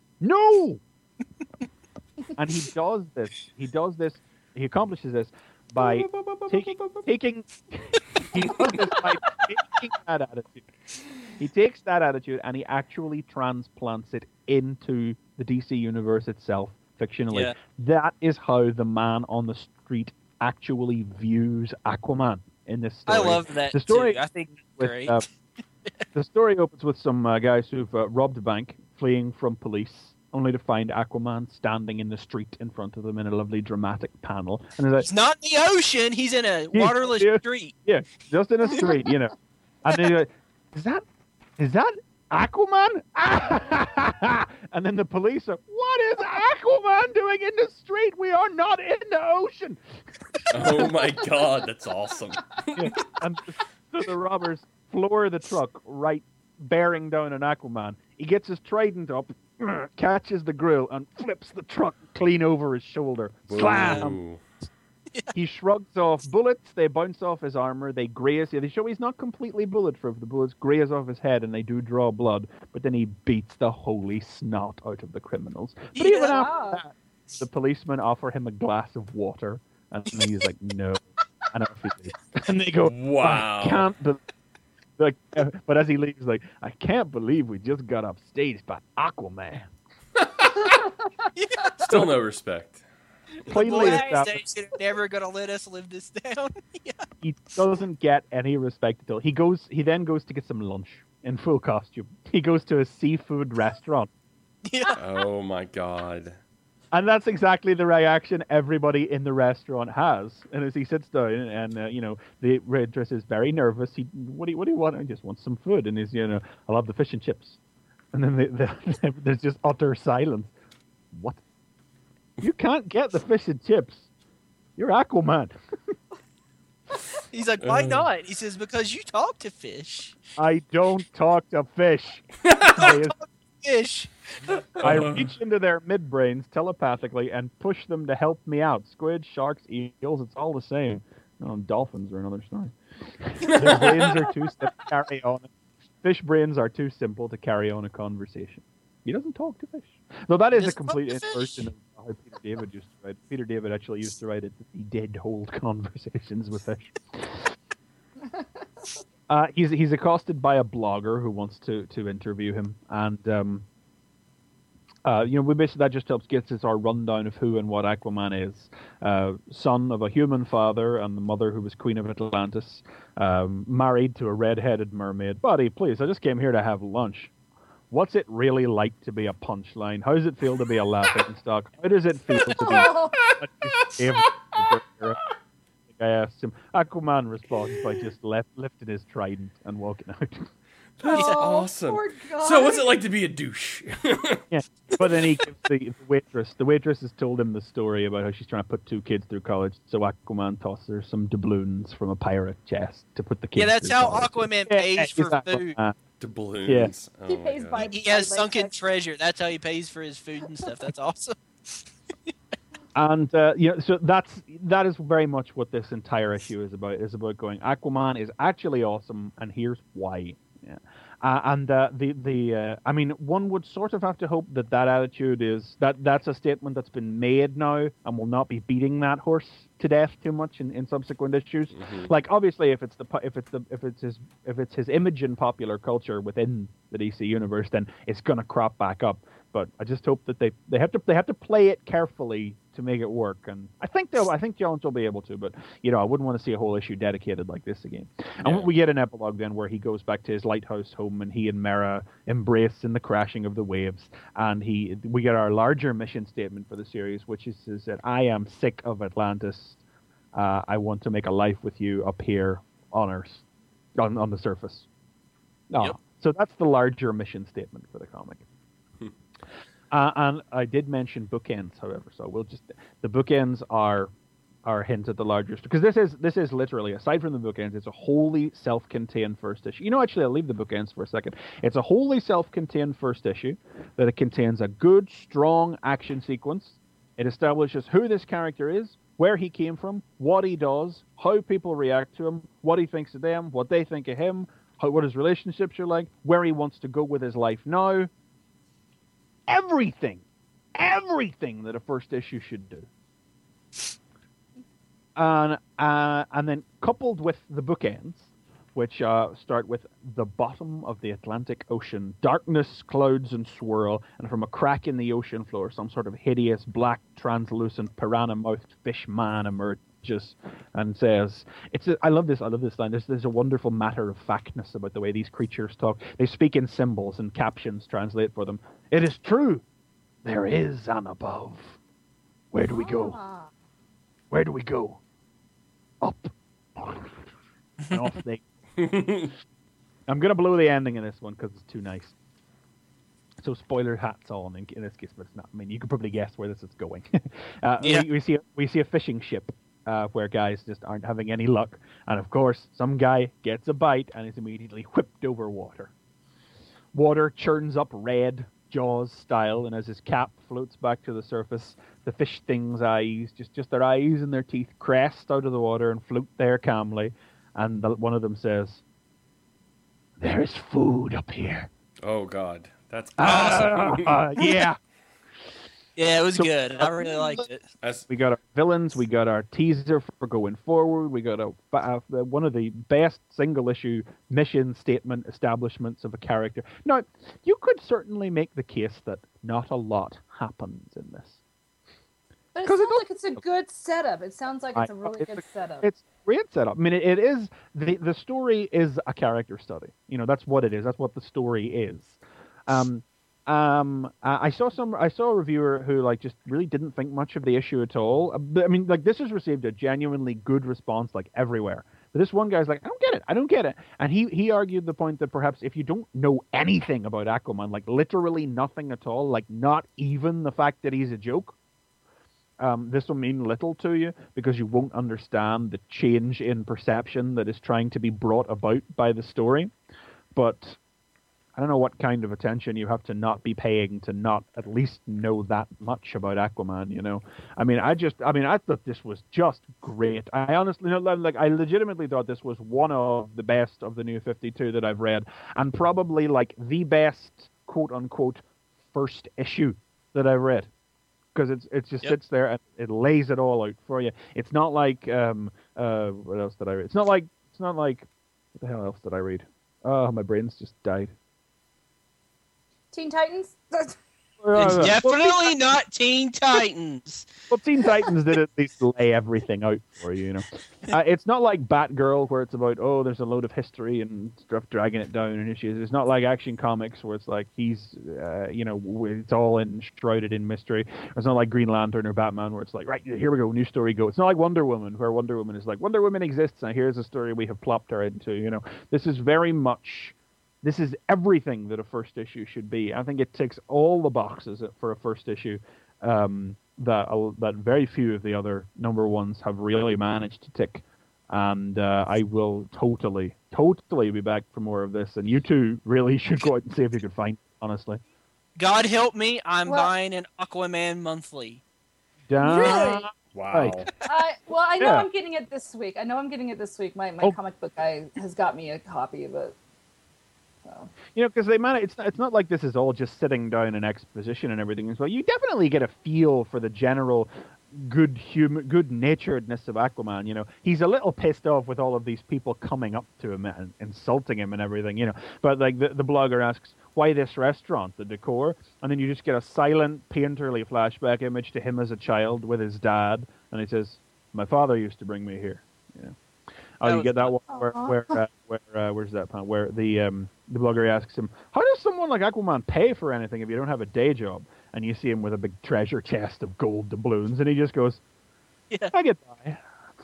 And he does this. He accomplishes this by taking he does this by taking that attitude. He takes that attitude and he actually transplants it into the DC universe itself, fictionally. Yeah. That is how the man on the street actually views Aquaman in this story. I love that The story too. I think it's with, great. the story opens with some guys who've robbed a bank, fleeing from police, only to find Aquaman standing in the street in front of them in a lovely dramatic panel. And they're like, He's not in the ocean. He's in a waterless yeah. street. yeah, just in a street, And then you're like, is that Aquaman? And then the police are, what is Aquaman doing in the street? We are not in the ocean. Oh my God, that's awesome. Yeah. And so the robbers floor the truck right bearing down on Aquaman. He gets his trident up, catches the grill, and flips the truck clean over his shoulder. Slam! Ooh. He shrugs off bullets. They bounce off his armor. They graze. They show he's not completely bulletproof. The bullets graze off his head, and they do draw blood. But then he beats the holy snot out of the criminals. But even Yeah. after that, the policemen offer him a glass of water, and he's like, "No." And off he leaves. And they go, Wow. "I can't believe." Like, but as he leaves, like, "I can't believe we just got upstaged by Aquaman." Still no respect. Plainly Black established. Station never gonna let us live this down. Yeah. He doesn't get any respect at all. He then goes to get some lunch in full costume. He goes to a seafood restaurant. Yeah. Oh my God. And that's exactly the reaction everybody in the restaurant has. And as he sits down, and the waitress is very nervous. What do you want? I just want some food. And he's, I'll have the fish and chips. And then there's just utter silence. What? You can't get the fish and chips. You're Aquaman. He's like, why not? He says, because you talk to fish. I don't talk to fish. Fish. I reach into their midbrains telepathically and push them to help me out. Squid, sharks, eels, it's all the same. Dolphins are another story. Their brains are too simple to carry on. Fish brains are too simple to carry on a conversation. He doesn't talk to fish. Though that is a complete inversion of how Peter David used to write. Peter David actually used to write it that he did hold conversations with fish. He's accosted by a blogger who wants to interview him, and we basically that just helps get us our rundown of who and what Aquaman is. Son of a human father and the mother who was Queen of Atlantis, married to a red-headed mermaid. Buddy, please, I just came here to have lunch. What's it really like to be a punchline? How does it feel to be a laughing stock? How does it feel to be I asked him. Aquaman responds by just lifting his trident and walking out. That's awesome. Poor guy. So what's it like to be a douche? Yeah, but then he gives the waitress. The waitress has told him the story about how she's trying to put 2 kids through college. So Aquaman tosses her some doubloons from a pirate chest to put the kids. Yeah, that's through how college. Aquaman pays for food. Doubloons. Yeah. Oh He my pays God. by He has by sunken latex. treasure. That's how he pays for his food and stuff. That's awesome. And so that is very much what this entire issue is about. Is about going. Aquaman is actually awesome, and here's why. Yeah. I mean, one would sort of have to hope that attitude is that's a statement that's been made now and will not be beating that horse to death too much in subsequent issues. Mm-hmm. Like obviously, if it's his image in popular culture within the DC universe, then it's gonna crop back up. But I just hope that they have to play it carefully to make it work, and I think Jones will be able to. But I wouldn't want to see a whole issue dedicated like this again. And we get an epilogue then where he goes back to his lighthouse home, and he and Mera embrace in the crashing of the waves. And we get our larger mission statement for the series, which is that I am sick of Atlantis. I want to make a life with you up here on Earth, on the surface. Yep. So that's the larger mission statement for the comic. And I did mention bookends, however, so the bookends are hints at the larger story, because this is literally, aside from the bookends, it's a wholly self-contained first issue. Actually, I'll leave the bookends for a second. It's a wholly self-contained first issue that it contains a good, strong action sequence. It establishes who this character is, where he came from, what he does, how people react to him, what he thinks of them, what they think of him, what his relationships are like, where he wants to go with his life now. Everything that a first issue should do. And then coupled with the bookends, which start with the bottom of the Atlantic Ocean, darkness, clouds, and swirl, and from a crack in the ocean floor, some sort of hideous, black, translucent, piranha-mouthed fish man emerges and says, I love this line. There's a wonderful matter of factness about the way these creatures talk. They speak in symbols, and captions translate for them. It is true. There is an above. Where do we go? Where do we go? Up. And off they I'm going to blow the ending in this one because it's too nice. So spoiler hats on in this case, but it's not. I mean, you can probably guess where this is going. We see a fishing ship where guys just aren't having any luck. And of course, some guy gets a bite and is immediately whipped over water. Water churns up red, Jaws style, and as his cap floats back to the surface, the fish thing's eyes, just their eyes and their teeth, crest out of the water and float there calmly. And one of them says, "There's food up here." Oh God, that's awesome. Yeah. Yeah, it was good. I really liked it. We got our villains. We got our teaser for going forward. We got one of the best single-issue mission statement establishments of a character. Now, you could certainly make the case that not a lot happens in this. But it 'Cause sounds it like it's a good setup. It sounds like it's a really good setup. It's a great setup. I mean, it is the story is a character study. That's what it is. That's what the story is. I saw a reviewer who like just really didn't think much of the issue at all. I mean, like this has received a genuinely good response like everywhere. But this one guy's like, I don't get it. And he argued the point that perhaps if you don't know anything about Aquaman, like literally nothing at all, like not even the fact that he's a joke, this will mean little to you because you won't understand the change in perception that is trying to be brought about by the story. But I don't know what kind of attention you have to not be paying to not at least know that much about Aquaman, you know? I mean, I thought this was just great. I honestly, like, I legitimately thought this was one of the best of the New 52 that I've read, and probably, like, the best, quote-unquote, first issue that I've read. Because it just sits there and it lays it all out for you. It's not like, what else did I read? It's not like, what the hell else did I read? Oh, my brain's just died. Teen Titans? It's definitely not Teen Titans. Well, Teen Titans did at least lay everything out for you, you know. It's not like Batgirl where it's about, there's a load of history and stuff dragging it down in issues. It's not like Action Comics where it's like he's, it's all enshrouded in mystery. It's not like Green Lantern or Batman where it's like, right, here we go, new story, go. It's not like Wonder Woman where Wonder Woman is like, Wonder Woman exists and here's a story we have plopped her into, you know. This is very much... This is everything that a first issue should be. I think it ticks all the boxes for a first issue that very few of the other number ones have really managed to tick. And I will totally be back for more of this. And you two really should go out and see if you can find it, honestly. God help me, I'm buying an Aquaman monthly. Really? Wow. I know I'm getting it this week. My comic book guy has got me a copy of it. So. You know, because it's not like this is all just sitting down in exposition and everything as well. You definitely get a feel for the general good-naturedness of Aquaman. You know, he's a little pissed off with all of these people coming up to him and insulting him and everything. You know, but like the blogger asks, why this restaurant, the decor, and then you just get a silent, painterly flashback image to him as a child with his dad, and he says, "My father used to bring me here." You know. Oh, you get that one where's that part? Where the blogger asks him, how does someone like Aquaman pay for anything if you don't have a day job? And you see him with a big treasure chest of gold doubloons, and he just goes, I get by.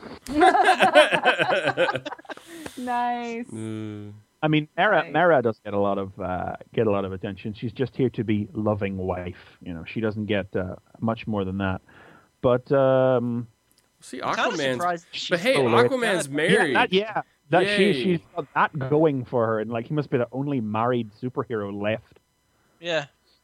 Nice. I mean, Mara does get a lot of attention. She's just here to be loving wife. You know, she doesn't get much more than that. But see, Aquaman's married. She's got that going for her, and like he must be the only married superhero left. Yeah.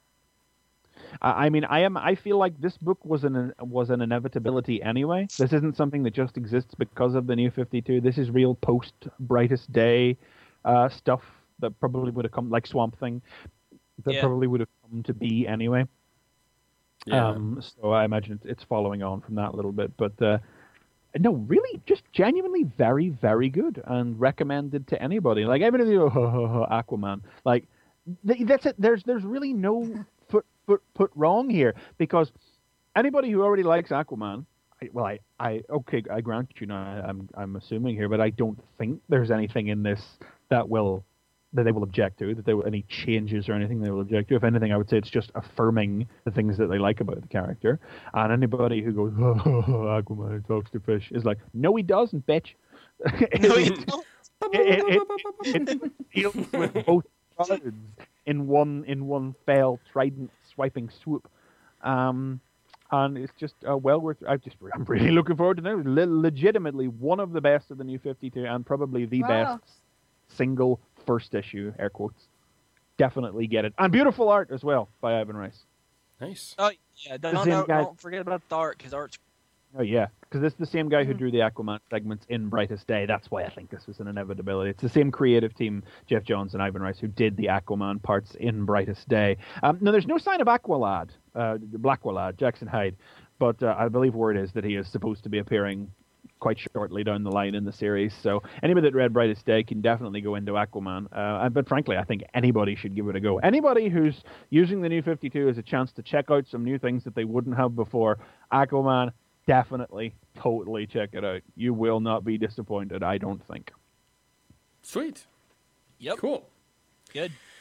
I mean, I feel like this book was an inevitability anyway. This isn't something that just exists because of the New 52. This is real post Brightest Day stuff that probably would have come, like Swamp Thing, probably would have come to be anyway. Yeah. So I imagine it's following on from that a little bit, but no, really, just genuinely very, very good and recommended to anybody. Like even if you go, Aquaman, like that's it. There's really no foot wrong here because anybody who already likes Aquaman, I grant you now, I'm assuming here, but I don't think there's anything in this that they will object to, that there were any changes or anything they will object to. If anything, I would say it's just affirming the things that they like about the character. And anybody who goes, Aquaman talks to fish, is like, no, he doesn't, bitch. No, he don't. It deals with both sides in one fell trident swiping swoop. And it's just well worth. I'm really looking forward to it. Legitimately one of the best of the New 52, and probably the best single first issue, air quotes. Definitely get it. And beautiful art as well by Ivan Rice. Nice. Oh, yeah. Don't forget about the art, because art's... Oh, yeah. Because it's the same guy who drew the Aquaman segments in Brightest Day. That's why I think this was an inevitability. It's the same creative team, Jeff Johns and Ivan Rice, who did the Aquaman parts in Brightest Day. Now, there's no sign of Blackwalad, Jackson Hyde, but I believe word is that he is supposed to be appearing quite shortly down the line in the series. So anybody that read Brightest Day can definitely go into Aquaman. But frankly, I think anybody should give it a go. Anybody who's using the New 52 as a chance to check out some new things that they wouldn't have before, Aquaman, definitely, totally check it out. You will not be disappointed, I don't think. Sweet. Yep. Cool. Good.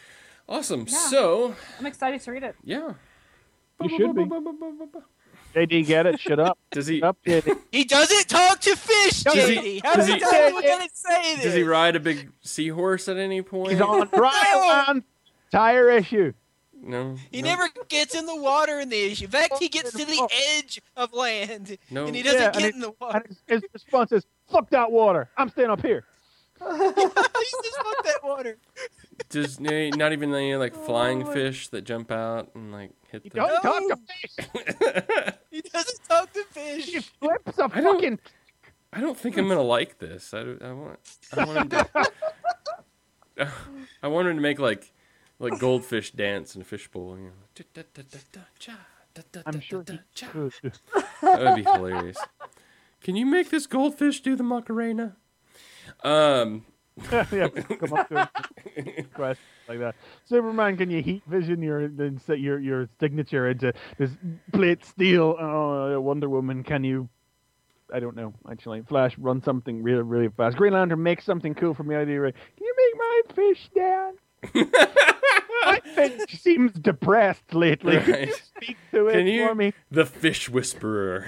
Awesome. Yeah. So, I'm excited to read it. yeah. You should be. JD, get it? Shut up. Does he? Shut up, JD. He doesn't talk to fish, Does he- JD. How does many he- times are we gonna say this? Does he ride a big seahorse at any point? He's on dry land. Tire issue. No. He no? never gets in the water in the issue. In fact, he gets to the edge of land, No. and he doesn't Yeah, and get in the water. And his response is, "Fuck that water. I'm staying up here." He just fuck that water. Does not even any like flying fish that jump out and like hit He the. don't talk to fish. He doesn't talk to He fish. flips a I don't- fucking. I don't think I'm gonna like this. I want him to. I want him to make like goldfish dance in a fishbowl. You know. I'm sure he could. That would be hilarious. Can you make this goldfish do the Macarena? Yeah, come up to him. Question like that. Superman, can you heat vision your signature into this plate steel? Wonder Woman, can you? I don't know. Actually, Flash, run something really, really fast. Green Lantern, make something cool for me. Can you make my fish dance? My fish seems depressed lately. Can you Right. speak to it Can you? for me? The Fish Whisperer.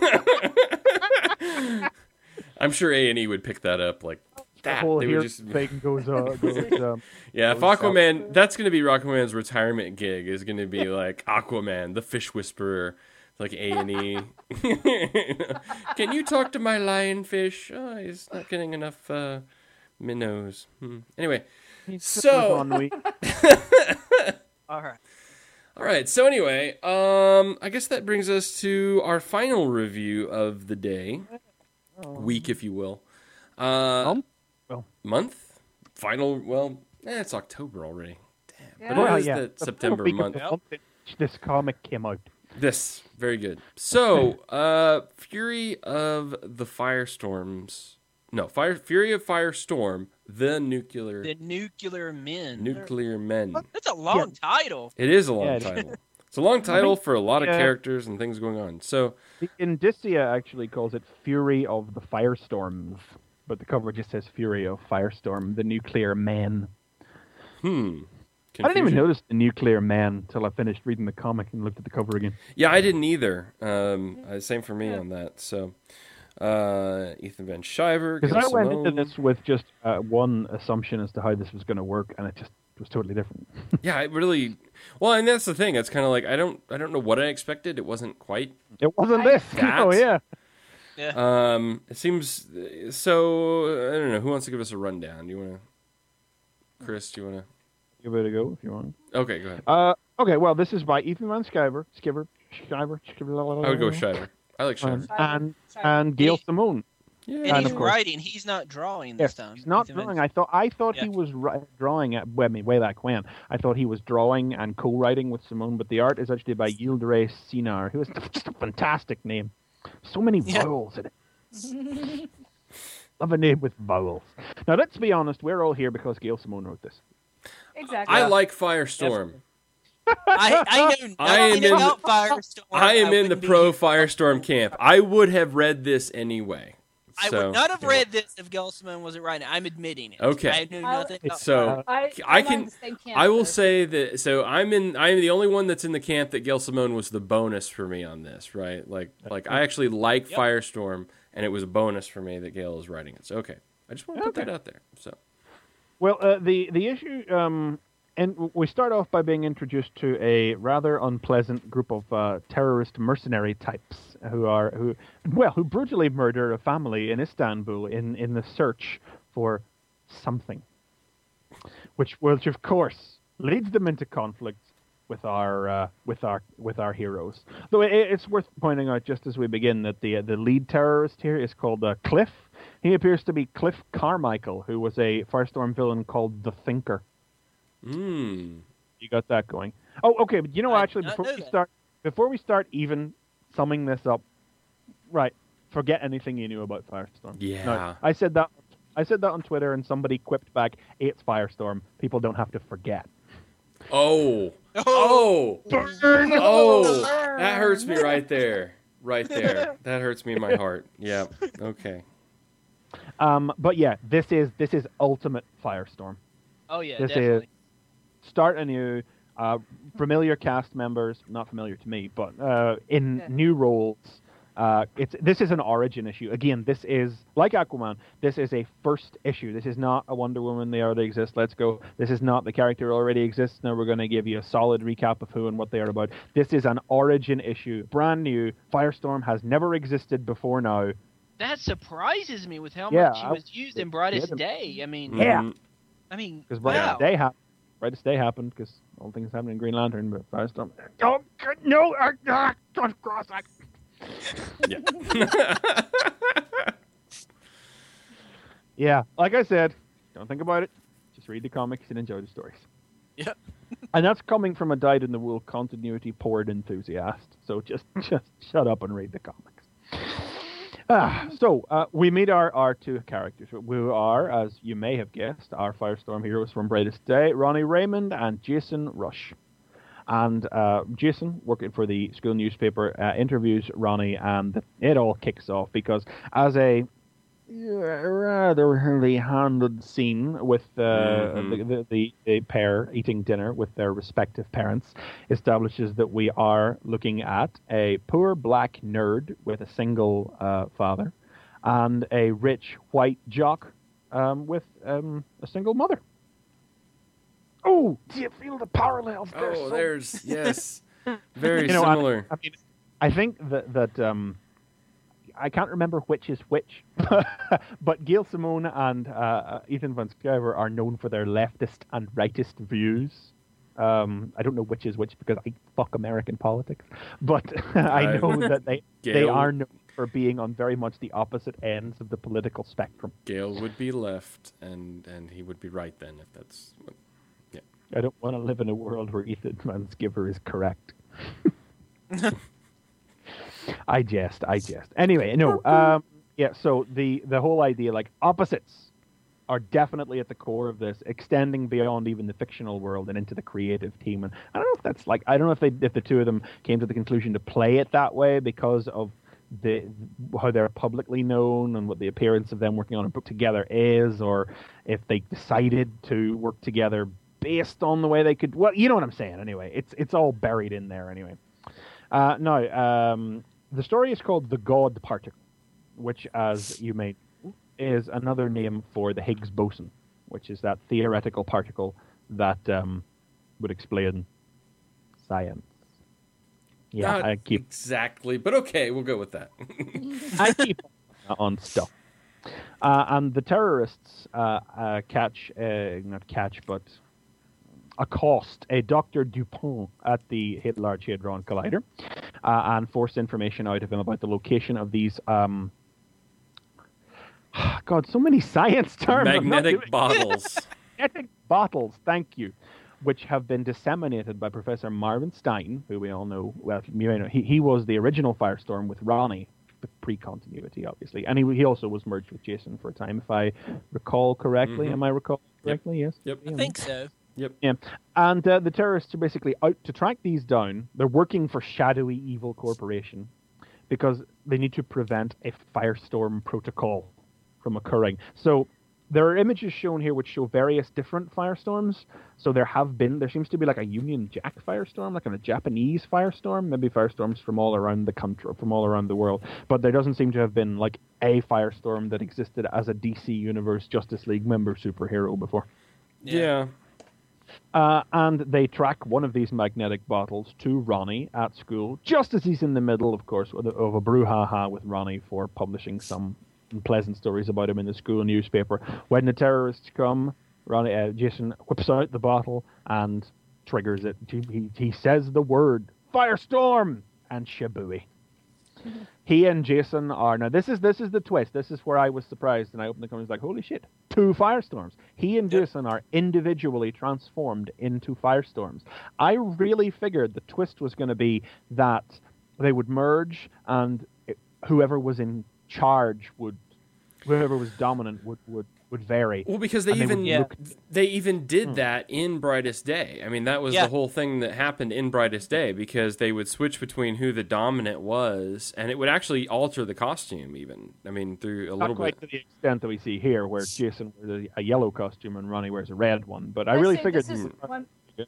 I'm sure A&E would pick that up like The that. whole They here would just. thing goes Yeah, if Aquaman, that's going to be Aquaman's retirement gig. Is going to be like Aquaman, the Fish Whisperer, like A&E. Can you talk to my lionfish? Oh, he's not getting enough minnows. Anyway, so All right. all right. So anyway, I guess that brings us to our final review of the day, week, if you will. Well. Month, final. Well, it's October already. Damn, but Yeah. it is the September week of month. the month in which this comic came out. This very good. So, Fury of the Firestorms. No, Fury of Firestorm. The nuclear Men. nuclear men. That's a long title. It is a long Yeah, title. It's a long title for a lot of yeah. characters and things going on. So, The Indicia actually calls it Fury of the Firestorms, but the cover just says Fury of Firestorm, the Nuclear Men. I didn't even confusion. notice the Nuclear Man until I finished reading the comic and looked at the cover again. Yeah, I didn't either. Same for me on that. So, Ethan Van Sciver. Because I Gail went into Simone. this with just one assumption as to how this was going to work, and it just was totally different. Yeah, it really. Well, and that's the thing. It's kind of like I don't know what I expected. It wasn't quite. It wasn't this. That? Oh, yeah. It seems so. I don't know. Who wants to give us a rundown? Do you want to? Chris, do you want to? Give it a go if you want. Okay, go ahead. Okay, well, this is by Ethan Van Sciver. I would go with Shiver. I like Shiver. And Gail Simone. Yeah. And And he's of course- writing. He's not drawing Yes, this time. he's not Ethan Van- drawing. I thought Yeah. he was drawing at way back when. I thought he was drawing and co-writing with Simone, but the art is actually by Yildiray Sinar, who has just a fantastic name. So many vowels in it. Love a name with vowels. Now, let's be honest. We're all here because Gail Simone wrote this. Exactly. I like Firestorm. I know I am nothing in about Firestorm. I am in the wouldn't be- pro Firestorm camp. I would have read this anyway. I So, would not have yeah. read this if Gelsman wasn't writing it. I'm admitting it. Okay. I knew nothing about So I I I'm can. on the same camp I will as- say that. So I'm the only one that's in the camp that Gail Simone was the bonus for me on this, right? Like I actually like Yep. Firestorm, and it was a bonus for me that Gail is writing it. So okay, I just want to put that out there. So Well, the issue, and we start off by being introduced to a rather unpleasant group of terrorist mercenary types who brutally murder a family in Istanbul in the search for something, which of course leads them into conflict with our heroes. Though it's worth pointing out just as we begin that the lead terrorist here is called Cliff. He appears to be Cliff Carmichael, who was a Firestorm villain called the Thinker. You got that going. Oh, okay, but I actually, did not before know we that. before we start even summing this up, right? Forget anything you knew about Firestorm. Yeah. No, I said that on Twitter, and somebody quipped back, "It's Firestorm. People don't have to forget." oh that hurts me right there. That hurts me in my heart. Yeah. Okay. But yeah, this is ultimate Firestorm. Oh yeah, This definitely. start anew. Familiar cast members, not familiar to me, but in new roles. This is an origin issue. Again, this is like Aquaman. This is a first issue. This is not a Wonder Woman. They already exist. Let's go. This is not the character already exists. Now we're going to give you a solid recap of who and what they are about. This is an origin issue, brand new. Firestorm has never existed before now. That surprises me with how much she was used in Brightest Day. I mean, Because wow. Brightest Day happened because all things happened in Green Lantern, but Firestorm. Oh no! Don't cross that. Yeah. Yeah, like I said, don't think about it. Just read the comics and enjoy the stories. Yep. And that's coming from a dyed-in-the-wool continuity poured enthusiast. So just shut up and read the comics. So we meet our two characters, who are, as you may have guessed, our Firestorm heroes from Brightest Day, Ronnie Raymond and Jason Rush. And Jason, working for the school newspaper, interviews Ronnie, and it all kicks off because as a rather heavy-handed scene with the pair eating dinner with their respective parents establishes that we are looking at a poor black nerd with a single father and a rich white jock with a single mother. Oh, do you feel the parallels there? Oh, there's, yes. Very similar. I mean, I think that I can't remember which is which, but Gail Simone and Ethan Van Sciver are known for their leftist and rightist views. I don't know which is which because I fuck American politics, but I know that they are known for being on very much the opposite ends of the political spectrum. Gail would be left, and he would be right then, if that's what... I don't want to live in a world where Ethan Van Sciver is correct. I jest. Anyway, no. Yeah, so the whole idea, like, opposites are definitely at the core of this, extending beyond even the fictional world and into the creative team. And I don't know if that's like, I don't know if the two of them came to the conclusion to play it that way because of how they're publicly known and what the appearance of them working on a book together is, or if they decided to work together based on the way they could. Well, you know what I'm saying. Anyway, it's all buried in there. Anyway, the story is called The God Particle, which, as you may know, is another name for the Higgs boson, which is that theoretical particle that would explain science. Yeah, Not I keep exactly, but okay, we'll go with that. I keep on stuff. And the terrorists accost a Dr. Dupont at the Large Hadron Collider and force information out of him about the location of these, God, so many science terms. Magnetic bottles. Magnetic bottles, thank you, which have been disseminated by Professor Marvin Stein, who we all know, well, you may know, he was the original Firestorm with Ronnie, the pre-continuity, obviously. And he also was merged with Jason for a time, if I recall correctly. Mm-hmm. Am I recalling correctly? Yep. Yes? Yep. I think so. Yep. Yeah. And the terrorists are basically out to track these down. They're working for shadowy evil corporation because they need to prevent a firestorm protocol from occurring. So there are images shown here which show various different firestorms. So there seems to be like a Union Jack firestorm, like a Japanese firestorm, maybe firestorms from all around the country, from all around the world. But there doesn't seem to have been like a firestorm that existed as a DC Universe Justice League member superhero before. Yeah. And they track one of these magnetic bottles to Ronnie at school, just as he's in the middle, of course, of a brouhaha with Ronnie for publishing some unpleasant stories about him in the school newspaper. When the terrorists come, Jason whips out the bottle and triggers it. He says the word "Firestorm" and shabooey. He and Jason are now. This is the twist. This is where I was surprised, and I opened the comics like, holy shit, 2 firestorms. He and Jason are individually transformed into firestorms. I really figured the twist was going to be that they would merge, and whoever was in charge whoever was dominant would vary. Well, because they even did that in Brightest Day. I mean, that was the whole thing that happened in Brightest Day, because they would switch between who the dominant was, and it would actually alter the costume even. I mean, through a little bit. Not quite to the extent that we see here, where Jason wears a yellow costume and Ronnie wears a red one. But I really figured this is one.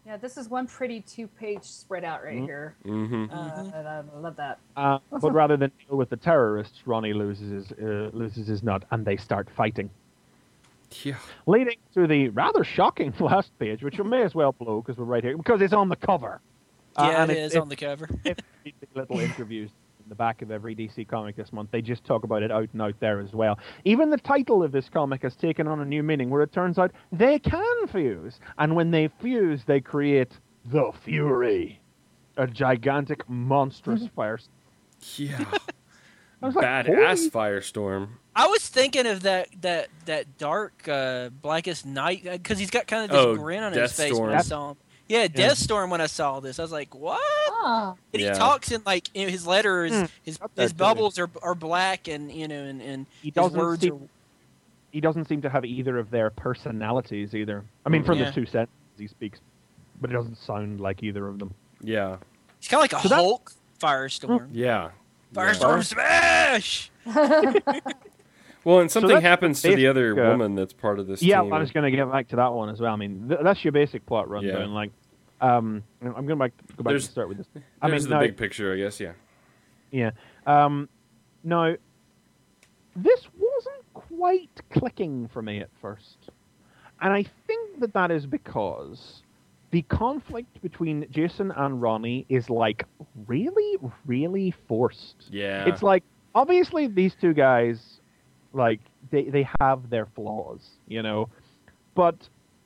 Yeah, this is one pretty 2-page spread out right here. Mm-hmm. And I love that. But rather than deal with the terrorists, Ronnie loses his nut, and they start fighting. Yeah. Leading to the rather shocking last page, which we may as well blow because we're right here, because it's on the cover. Yeah, and it is on the cover. Little interviews in the back of every DC comic this month. They just talk about it out and out there as well. Even the title of this comic has taken on a new meaning, where it turns out they can fuse. And when they fuse, they create the Fury. A gigantic, monstrous fire. Yeah. I was like, Badass firestorm. I was thinking of that dark Blackest Night, because he's got kind of this grin on his face when I saw him. Yeah, Deathstorm. When I saw this, I was like, "What?" Ah. And he talks in like his letters, his bubbles are black, and and he his doesn't words are. He doesn't seem to have either of their personalities either. I mean, from the two sentences he speaks, but it doesn't sound like either of them. Yeah. He's kind of like a Hulk Firestorm. Yeah. Firestorm smash! Well, and something that's happens to the basic, other woman that's part of this Yeah, team. I was going to get back to that one as well. I mean, that's your basic plot rundown. Yeah. Like, I'm going to go back and start with this. There's the big picture, I guess, yeah. Yeah. Now, this wasn't quite clicking for me at first. And I think that is because the conflict between Jason and Ronnie is, like, really, really forced. Yeah. It's like, obviously, these two guys, like, they have their flaws, but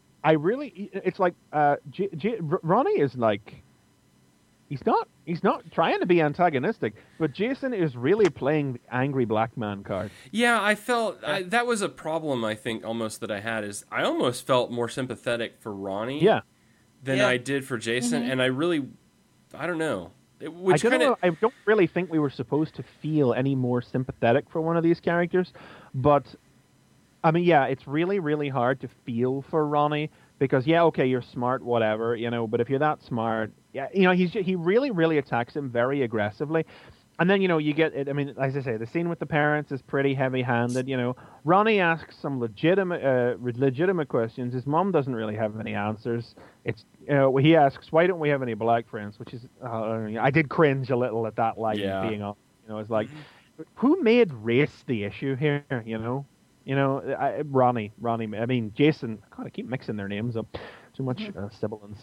it's like, Ronnie is like, he's not trying to be antagonistic, but Jason is really playing the angry black man card. Yeah, I felt, that was a problem, I think, almost that I had, is I almost felt more sympathetic for Ronnie than I did for Jason, and I don't know. I don't really think we were supposed to feel any more sympathetic for one of these characters, but I mean, yeah, it's really, really hard to feel for Ronnie because, okay, you're smart, whatever, but if you're that smart, he really, really attacks him very aggressively. And then, you get it. I mean, as I say, the scene with the parents is pretty heavy-handed. Ronnie asks some legitimate questions. His mom doesn't really have any answers. It's he asks, "Why don't we have any black friends?" Which is, I did cringe a little at that line being on. It's like, who made race the issue here? Ronnie. I mean, Jason. God, I keep mixing their names up. Too much sibilance.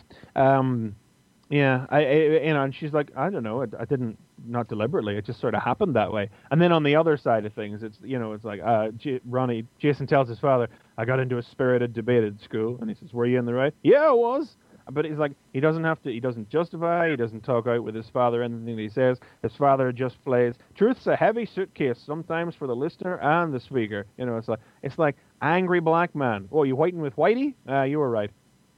Yeah, and she's like, I don't know, I didn't, not deliberately, it just sort of happened that way. And then on the other side of things, it's, it's like, Jason tells his father, I got into a spirited debate at school, and he says, were you in the right? Yeah, I was. But he's like, he doesn't justify, he doesn't talk out with his father, anything that he says. His father just plays, truth's a heavy suitcase, sometimes for the listener and the speaker. It's like angry black man. Oh, you whiting with Whitey? You were right.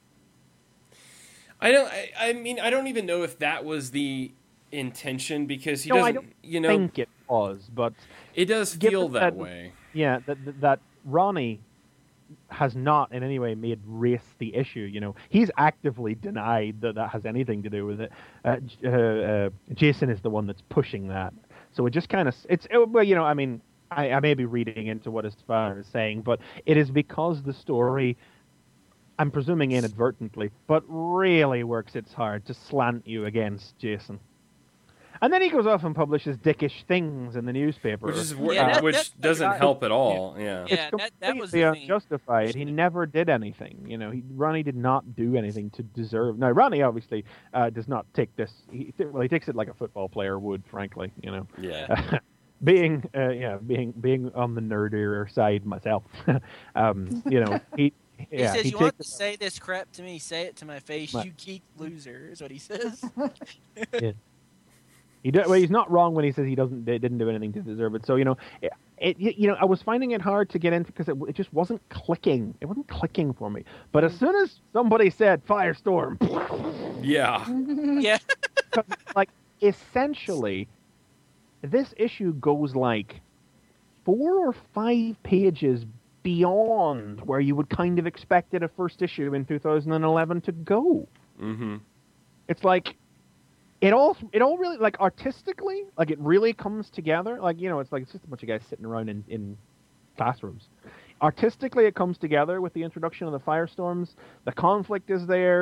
I mean, I don't even know if that was the intention because he doesn't. I don't think it was, but it does feel that way. Yeah, that Ronnie has not in any way made race the issue. He's actively denied that has anything to do with it. Jason is the one that's pushing that, so it just kind of I mean, I may be reading into what his father is saying, but it is because the story, I'm presuming inadvertently, but really works its hard to slant you against Jason. And then he goes off and publishes dickish things in the newspaper. Which doesn't help at all. Yeah, yeah, that was the unjustified. He never did anything. Ronnie did not do anything to deserve. Now, Ronnie obviously does not take this. He takes it like a football player would, frankly. Yeah. Being on the nerdier side myself, he. He says, you want to say this crap to me, say it to my face, you geek loser, is what he says. Yeah. He's not wrong when he says he didn't do anything to deserve it. So, I was finding it hard to get into because it just wasn't clicking. It wasn't clicking for me. But as soon as somebody said Firestorm. Yeah. Yeah. Like, essentially, this issue goes like 4 or 5 pages beyond where you would kind of expected a first issue in 2011 to go. Mm-hmm. It's like it all really, like, artistically, like, it really comes together. Like, it's like it's just a bunch of guys sitting around in classrooms. Artistically, it comes together with the introduction of the Firestorms. The conflict is there.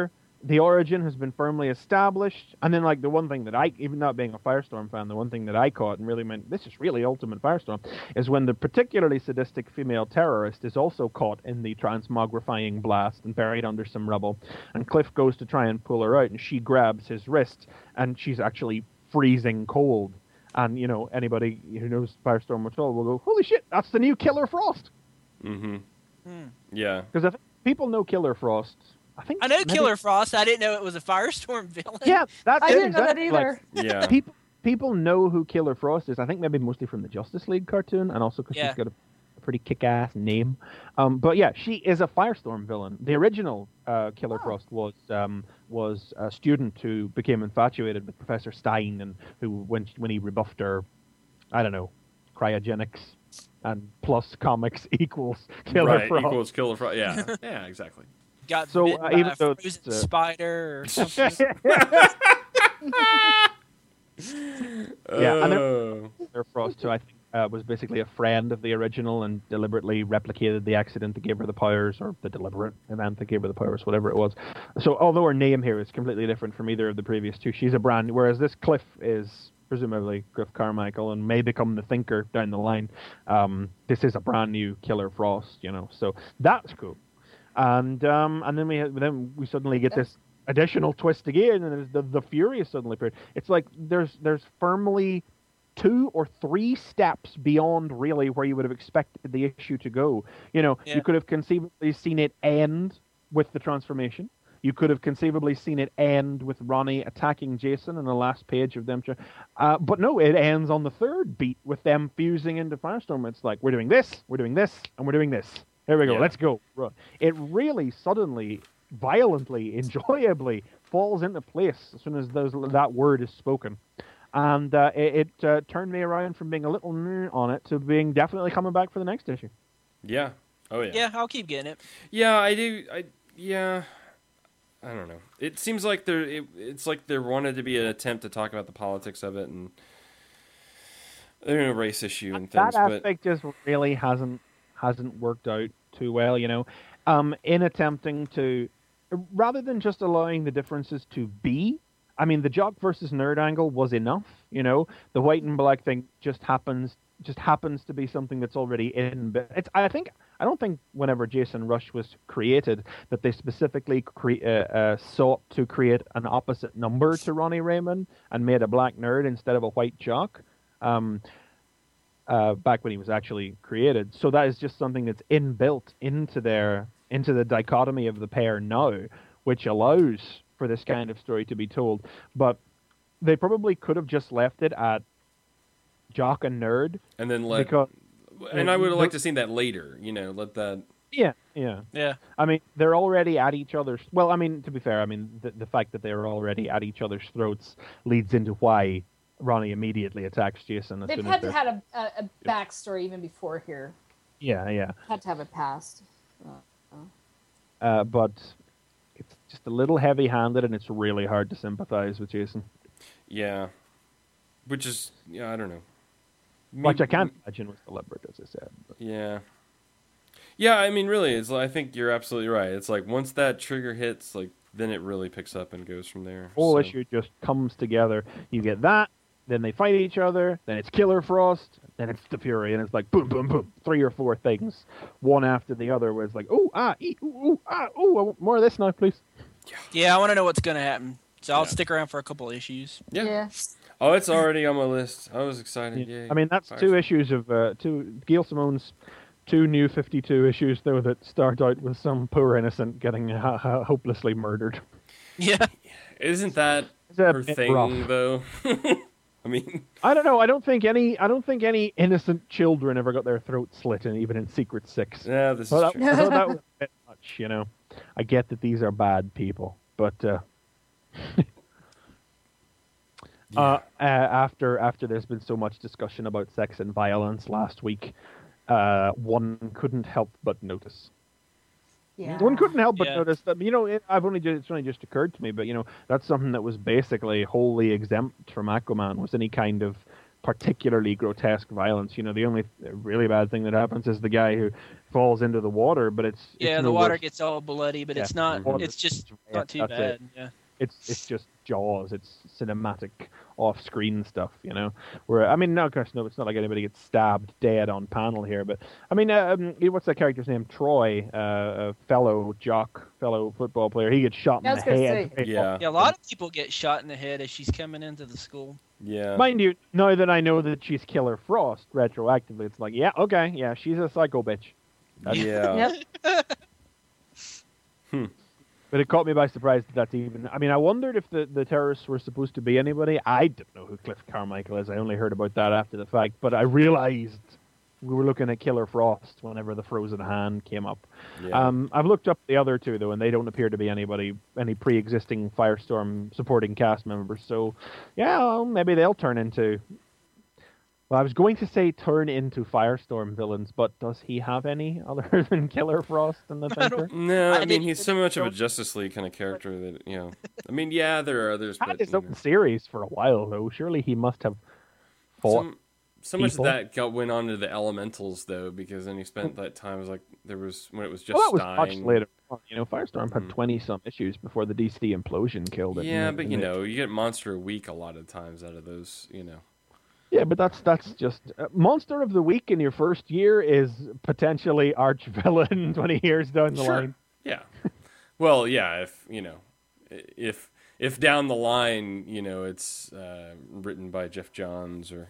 the origin has been firmly established. And then, like, the one thing that even not being a Firestorm fan, the one thing that I caught and really meant, this is really ultimate Firestorm, is when the particularly sadistic female terrorist is also caught in the transmogrifying blast and buried under some rubble. And Cliff goes to try and pull her out, and she grabs his wrist, and she's actually freezing cold. And, you know, anybody who knows Firestorm at all will go, holy shit, that's the new Killer Frost. Mm-hmm. Yeah. Because I think people know Killer Frost. I know Killer Frost. I didn't know it was a Firestorm villain. Yeah, that's I it, didn't know that exactly. either. Yeah. People know who Killer Frost is. I think maybe mostly from the Justice League cartoon, and also because she's got a pretty kick-ass name. But yeah, she is a Firestorm villain. The original Killer Frost was a student who became infatuated with Professor Stein, and who, when he rebuffed her, I don't know, cryogenics and plus comics equals Killer Frost. Equals Killer Frost. Yeah, yeah, exactly. Got So, bit by even a though frozen it's, spider or something. Yeah, and Killer Frost, who I think was basically a friend of the original and deliberately replicated the accident that gave her the powers, or the deliberate event that gave her the powers, whatever it was. So although her name here is completely different from either of the previous two, she's a brand, whereas this Cliff is presumably Griff Carmichael and may become the Thinker down the line. This is a brand new Killer Frost, you know, so that's cool. And then we suddenly get this additional twist again, and the Fury is suddenly appeared. It's like there's firmly 2 or 3 steps beyond really where you would have expected the issue to go. You know, you could have conceivably seen it end with the transformation. You could have conceivably seen it end with Ronnie attacking Jason in the last page of them. But no, it ends on the third beat with them fusing into Firestorm. It's like, we're doing this, and we're doing this. Here we go, let's go. It really suddenly, violently, enjoyably falls into place as soon as that word is spoken. And it turned me around from being a little on it to being definitely coming back for the next issue. Yeah. Oh, yeah. Yeah, I'll keep getting it. Yeah, I do. I don't know. It seems like it's like there wanted to be an attempt to talk about the politics of it and a race issue and things. That aspect just really hasn't worked out too well, you know. In attempting to, rather than just allowing the differences to be, I mean, the jock versus nerd angle was enough, you know. The white and black thing just happens to be something that's already in. But I don't think whenever Jason Rush was created that they specifically sought to create an opposite number to Ronnie Raymond and made a black nerd instead of a white jock. Back when he was actually created. So that is just something that's inbuilt into the dichotomy of the pair now, which allows for this kind of story to be told. But they probably could have just left it at jock and nerd. And then I would have liked to see that later, you know, let that... Yeah. I mean, they're already at each other's... Well, I mean, to be fair, I mean, the fact that they're already at each other's throats leads into why Ronnie immediately attacks Jason. They've had to have a backstory even before here. Yeah. Had to have a past. But it's just a little heavy-handed, and it's really hard to sympathize with Jason. Yeah. Which is, I don't know. Which I can't imagine was deliberate, as I said. But. Yeah. Yeah, I mean, really, I think you're absolutely right. It's like, once that trigger hits, like, then it really picks up and goes from there. The whole issue just comes together. You get that, then they fight each other, then it's Killer Frost, then it's the Fury, and it's like boom, boom, boom, 3 or 4 things, one after the other, where it's like, I want more of this now, please. Yeah, I want to know what's going to happen. So I'll stick around for a couple issues. Yeah. Oh, it's already on my list. I was excited. Yeah. I mean, that's 2 issues of Gail Simone's 2 new 52 issues, though, that start out with some poor innocent getting hopelessly murdered. Yeah. Isn't that her thing, rough. though? I mean, I don't know. I don't think any innocent children ever got their throat slit, even in Secret 6. Yeah, this is true. I thought that was a bit much, you know. I get that these are bad people, but after there's been so much discussion about sex and violence last week, one couldn't help but notice. Yeah. One couldn't help but notice that, you know, it's only just occurred to me, but, you know, that's something that was basically wholly exempt from Aquaman, was any kind of particularly grotesque violence. You know, the only really bad thing that happens is the guy who falls into the water, but it's Yeah, it's the no water worse. gets all bloody, but Yeah. it's not. Mhm. It's just Yeah, not too that's bad. it. Yeah. It's just Jaws. It's cinematic off-screen stuff, you know. Where I mean, no, of course, no, it's not like anybody gets stabbed dead on panel here, but I mean, what's that character's name? Troy, a fellow football player. He gets shot Yeah, I in was the gonna head. say. Yeah. Yeah, a lot of people get shot in the head as she's coming into the school. Yeah. Mind you, now that I know that she's Killer Frost retroactively, it's like, yeah, okay, yeah, she's a psycho bitch. Yeah. Yep. But it caught me by surprise that that's even. I mean, I wondered if the terrorists were supposed to be anybody. I didn't know who Cliff Carmichael is. I only heard about that after the fact. But I realized we were looking at Killer Frost whenever the frozen hand came up. Yeah. I've looked up the other two though, and they don't appear to be any pre-existing Firestorm supporting cast members. So, yeah, well, maybe they'll turn into. Well, I was going to say turn into Firestorm villains, but does he have any other than Killer Frost in the Thinker? No, I mean, didn't- he's so much of a Justice League kind of character that, you know. I mean, yeah, there are others, Had but his you own know. series for a while though. Surely he must have fought. So much of people. that went on to the Elementals, though, because then he spent that time, when it was just Well, that was Stein. much later on. You know, Firestorm had 20-some issues before the DC implosion killed it. Yeah, and but it- you know, you get Monster a Week a lot of times out of those, you know. Yeah, but that's just Monster of the Week in your first year is potentially arch villain 20 years down the line. Yeah. Well, yeah, if, you know, if down the line, you know, it's written by Jeff Johns or,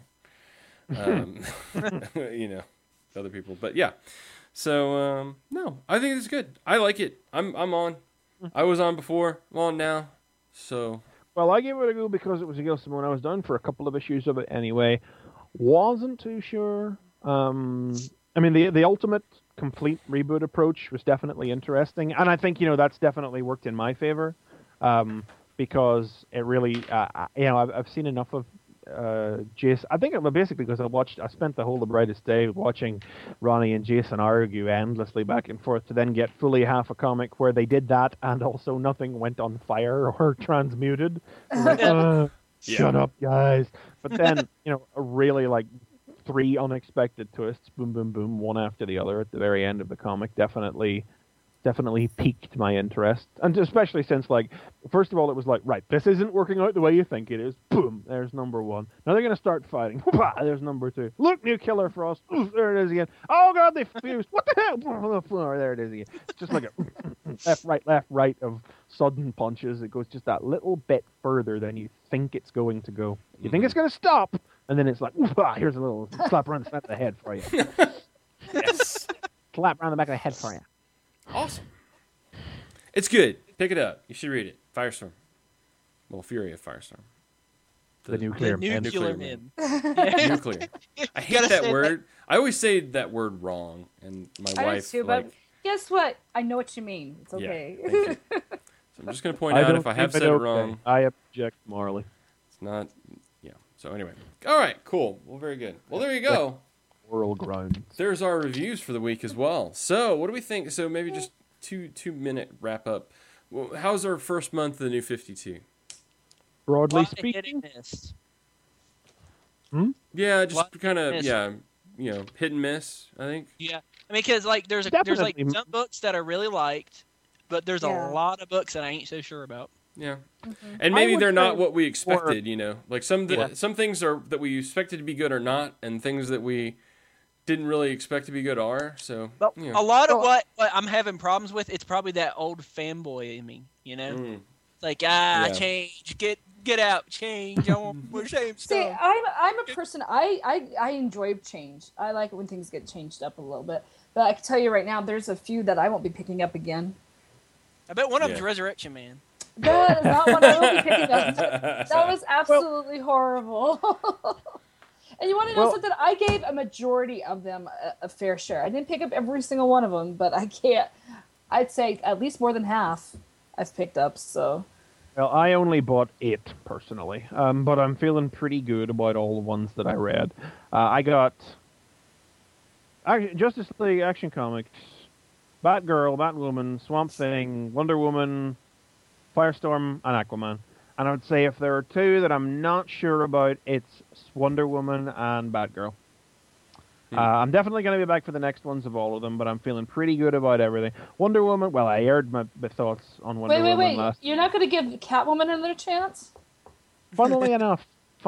you know, other people. But yeah. So, no, I think it's good. I like it. I'm on. I was on before. I'm on now. So, Well, I gave it a go because it was against someone I was down for a couple of issues of it anyway. Wasn't too sure. I mean, the ultimate complete reboot approach was definitely interesting, and I think, you know, that's definitely worked in my favor, because it really, you know, I've seen enough of Jason. I think it was basically because I spent the whole of the Brightest Day watching Ronnie and Jason argue endlessly back and forth to then get fully half a comic where they did that and also nothing went on fire or transmuted. Like, shut up, guys. But then, you know, a really like 3 unexpected twists, boom, boom, boom, one after the other at the very end of the comic definitely piqued my interest. And especially since, like, first of all, it was like, right, this isn't working out the way you think it is. Boom, there's number 1. Now they're going to start fighting. There's number 2. Look, new Killer Frost. Oof, there it is again. Oh, God, they fused. What the hell? There it is again. It's just like a left, right of sudden punches. It goes just that little bit further than you think it's going to go. You think it's going to stop, and then it's like, here's a little slap around the back of the head for you. yes. Slap around the back of the head for you. Awesome. It's good. Pick it up. You should read it. Firestorm. Well, Fury of Firestorm. The nuclear The man. nuclear Nuclear men. Nuclear. I hate Gotta that say word. I always say that word wrong, and my I do wife, too, like, but guess what? I know what you mean. It's yeah, okay. thank you. So I'm just going to point out if I have said it wrong. I object morally. It's not, yeah. So anyway. All right, cool. Well, very good. Well, there you go. Moral grounds. There's our reviews for the week as well. So what do we think? So maybe just two-minute wrap up. Well, how's our first month of the New 52? Broadly Lot of hit speaking, and miss. Yeah, just Lot kind of, miss. yeah, you know, hit and miss, I think. Yeah, I mean, because like there's like Definitely. some books that I really liked, but there's Yeah. a lot of books that I ain't so sure about. Yeah. Mm-hmm. And I maybe would they're not say what we expected, you know. Like some things are that we expected to be good are not, and things that we didn't really expect to be good are. So, But you a know. lot of what I'm having problems with, it's probably that old fanboy in me, you know. Mm. Like Yeah. change, get out, change. I want more same See, stuff. I'm a person. I enjoy change. I like it when things get changed up a little bit. But I can tell you right now, there's a few that I won't be picking up again. I bet one of them's Yeah. Resurrection Man. That is not what I will be picking up. That was absolutely horrible. And you want to know Well- something? I gave a majority of them a fair share. I didn't pick up every single one of them, but I can't. I'd say at least more than half I've picked up. So well, I only bought 8 personally, but I'm feeling pretty good about all the ones that I read. I got Justice League Action Comics, Batgirl, Batwoman, Swamp Thing, Wonder Woman, Firestorm, and Aquaman. And I would say if there are two that I'm not sure about, it's Wonder Woman and Batgirl. I'm definitely going to be back for the next ones of all of them, but I'm feeling pretty good about everything. Wonder Woman, well, I aired my thoughts on Wonder Woman Wait. last. You're not going to give Catwoman another chance? Funnily enough.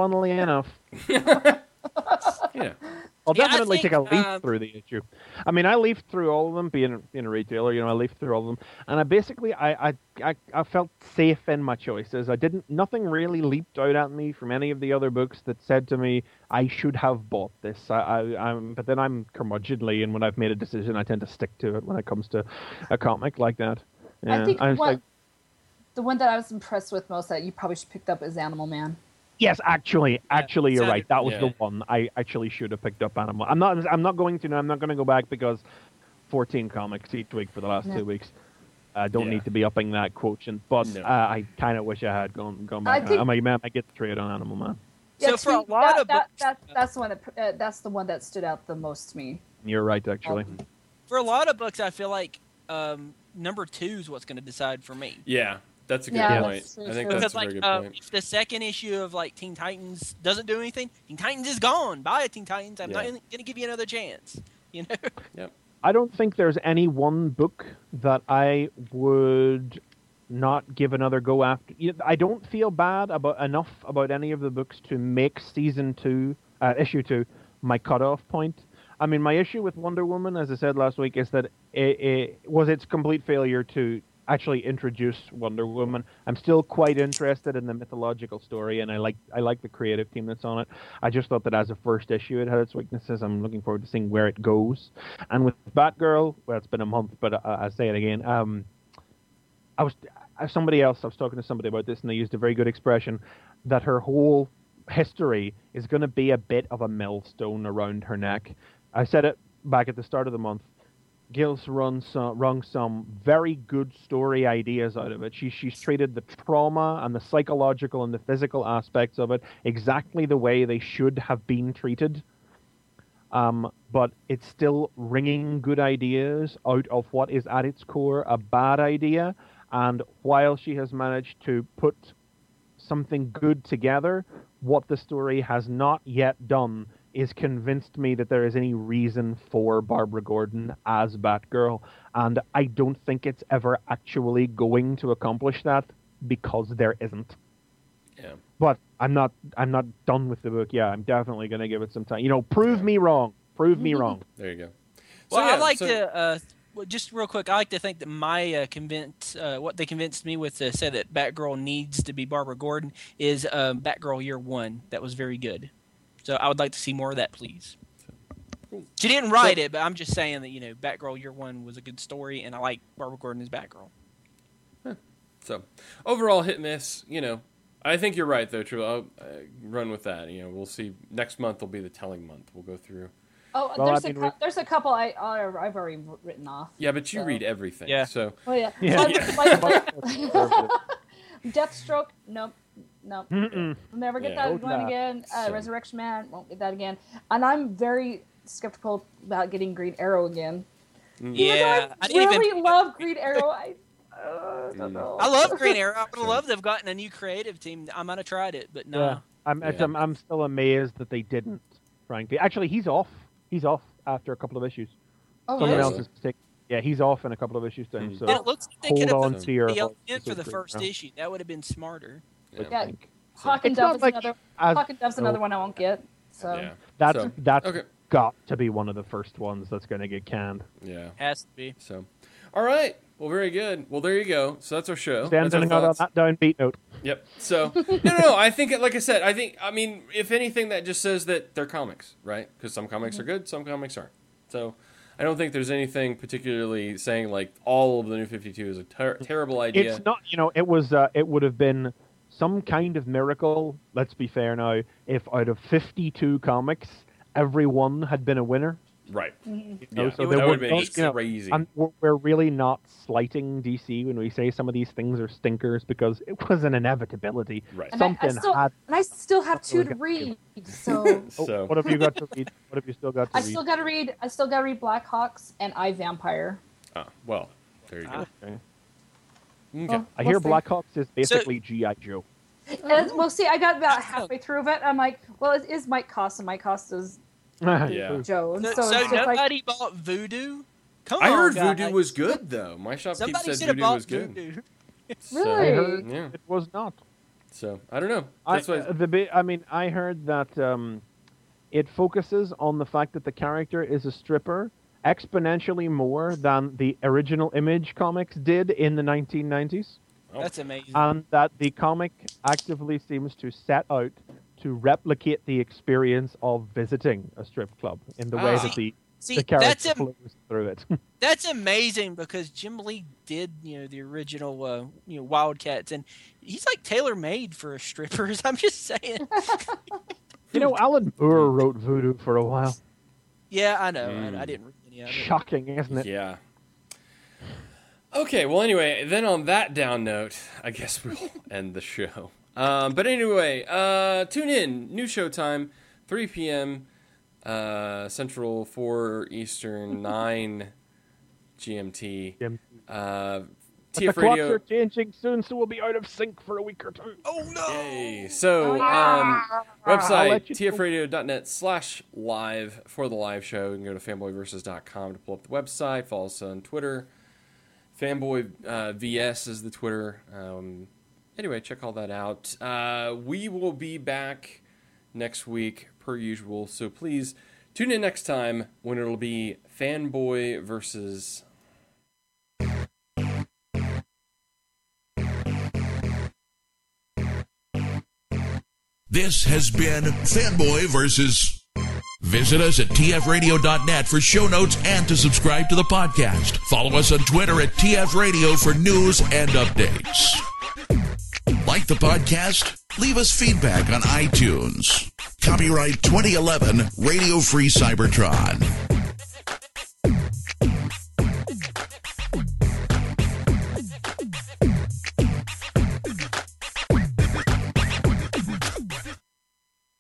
Yeah. I'll Yeah, I definitely think, take a leaf through the issue. I mean, I leafed through all of them, being a retailer, I leafed through all of them, and I felt safe in my choices. Nothing really leaped out at me from any of the other books that said to me, I should have bought this. But then I'm curmudgeonly, and when I've made a decision, I tend to stick to it when it comes to a comic like that. Yeah, I think the one that I was impressed with most that you probably should picked up is Animal Man. Yes, actually, you're right. That was yeah. the one I actually should have picked up. Animal. I'm not going to. No, I'm not going to go back because 14 comics each week for the last 2 weeks. I don't need to be upping that quotient, but I kind of wish I had gone back. I might get the trade on Animal Man. Yeah, So for a lot of books, that's the one that stood out the most to me. You're right, actually. for a lot of books, I feel like number 2 is what's going to decide for me. Yeah. That's a good Yeah, point. that's I think true. that's Because a very good point. if the second issue of like Teen Titans doesn't do anything, Teen Titans is gone. Buy it, Teen Titans. I'm not going to give you another chance. You know. Yep. I don't think there's any one book that I would not give another go after. I don't feel bad enough about any of the books to make issue 2, my cutoff point. I mean, my issue with Wonder Woman, as I said last week, is that it was its complete failure to actually introduce Wonder Woman. I'm still quite interested in the mythological story, and I like the creative team that's on it. I just thought that as a first issue, it had its weaknesses. I'm looking forward to seeing where it goes. And with Batgirl, well, it's been a month, but I'll say it again. I was talking to somebody about this, and they used a very good expression that her whole history is going to be a bit of a millstone around her neck. I said it back at the start of the month. Gil's wrung some very good story ideas out of it. She's treated the trauma and the psychological and the physical aspects of it exactly the way they should have been treated. But it's still wringing good ideas out of what is at its core a bad idea. And while she has managed to put something good together, what the story has not yet done is convinced me that there is any reason for Barbara Gordon as Batgirl, and I don't think it's ever actually going to accomplish that because there isn't. Yeah. But I'm not done with the book. Yeah, I'm definitely going to give it some time. Prove me wrong. Prove me wrong. There you go. Well, I like to just real quick. I like to think that my what they convinced me with to say that Batgirl needs to be Barbara Gordon is Batgirl Year One. That was very good. So I would like to see more of that, please. She didn't write it, but I'm just saying that Batgirl Year One was a good story, and I like Barbara Gordon as Batgirl. So overall, hit miss. I think you're right though. True. I'll run with that. We'll see. Next month will be the telling month. We'll go through. Oh, there's a couple I've already written off. Yeah, but you read everything. Yeah. So. Oh yeah. Deathstroke. Nope. Mm-mm. We'll never get Yeah. that going again. Resurrection Man won't get that again. And I'm very skeptical about getting Green Arrow again. Yeah, I really love Green Arrow. I don't know. I love Green Arrow. I would love to have gotten a new creative team. I might have tried it, but no. Yeah. I'm still amazed that they didn't, frankly. Actually, he's off. He's off after a couple of issues. Oh, Someone really? else is taking. Yeah, he's off in a couple of issues time. So And it looks like they hold could have on put to your somebody else in horses for the for first now. issue. That would have been smarter. Yeah. Hawk and It's not Dove's like another one I won't get. So Yeah. That's okay. got to be one of the first ones that's going to get canned. Yeah. Has to be. So, all right. Well, very good. Well, there you go. So that's our show. Stand That's our out on thoughts. that downbeat note. Yep. So no. I think, like I said, if anything, that just says that they're comics, right? Because some comics are good, some comics aren't. So I don't think there's anything particularly saying like all of the New 52 is a terrible idea. It's not. It was. It would have been some kind of miracle. Let's be fair now. If out of 52 comics, every one had been a winner. Right. So that there would have been don't- crazy. And we're really not slighting DC when we say some of these things are stinkers because it was an inevitability. Right. And Something I still have 2 to read. So So what have you got to read? What have you still got to I read? still got to read Black Hawks and I Vampire. well, there you go. Okay. Okay. I hear We'll see. Blackhawks is basically G.I. Joe. And, well, see, I got about halfway through of it. I'm like, well, it is Mike Costa. Mike Costa's Yeah. Jones. So, So, it's just like, nobody bought Voodoo? Come I on, heard guys. Voodoo was good though. My shopkeep Somebody said should have Voodoo bought was good. Voodoo. So, I heard yeah. it was not. So I don't know. I, That's what. I heard that it focuses on the fact that the character is a stripper exponentially more than the original Image comics did in the 1990s, That's amazing. and that the comic actively seems to set out to replicate the experience of visiting a strip club in the way that the See, character flows through it. that's amazing because Jim Lee did, the original, Wildcats, and he's like tailor made for strippers. I'm just saying. Alan Moore wrote Voodoo for a while. Yeah, I know. I didn't read any of it. Shocking, isn't it? Yeah. Okay, well, anyway, then on that down note, I guess we'll end the show. But anyway, tune in. New show time, 3 p.m. Central, 4 Eastern, 9 GMT. The TF clocks Radio. are changing soon, so we'll be out of sync for a week or two. Oh no! Yay. So, I'll website, let you know. tfradio.net/live for the live show. You can go to fanboyversus.com to pull up the website. Follow us on Twitter. Fanboy VS is the Twitter. Anyway, check all that out. We will be back next week, per usual. So please tune in next time when it'll be Fanboy versus... This has been Fanboy versus. Visit us at tfradio.net for show notes and to subscribe to the podcast. Follow us on Twitter at tfradio for news and updates. Like the podcast? Leave us feedback on iTunes. Copyright 2011 Radio Free Cybertron.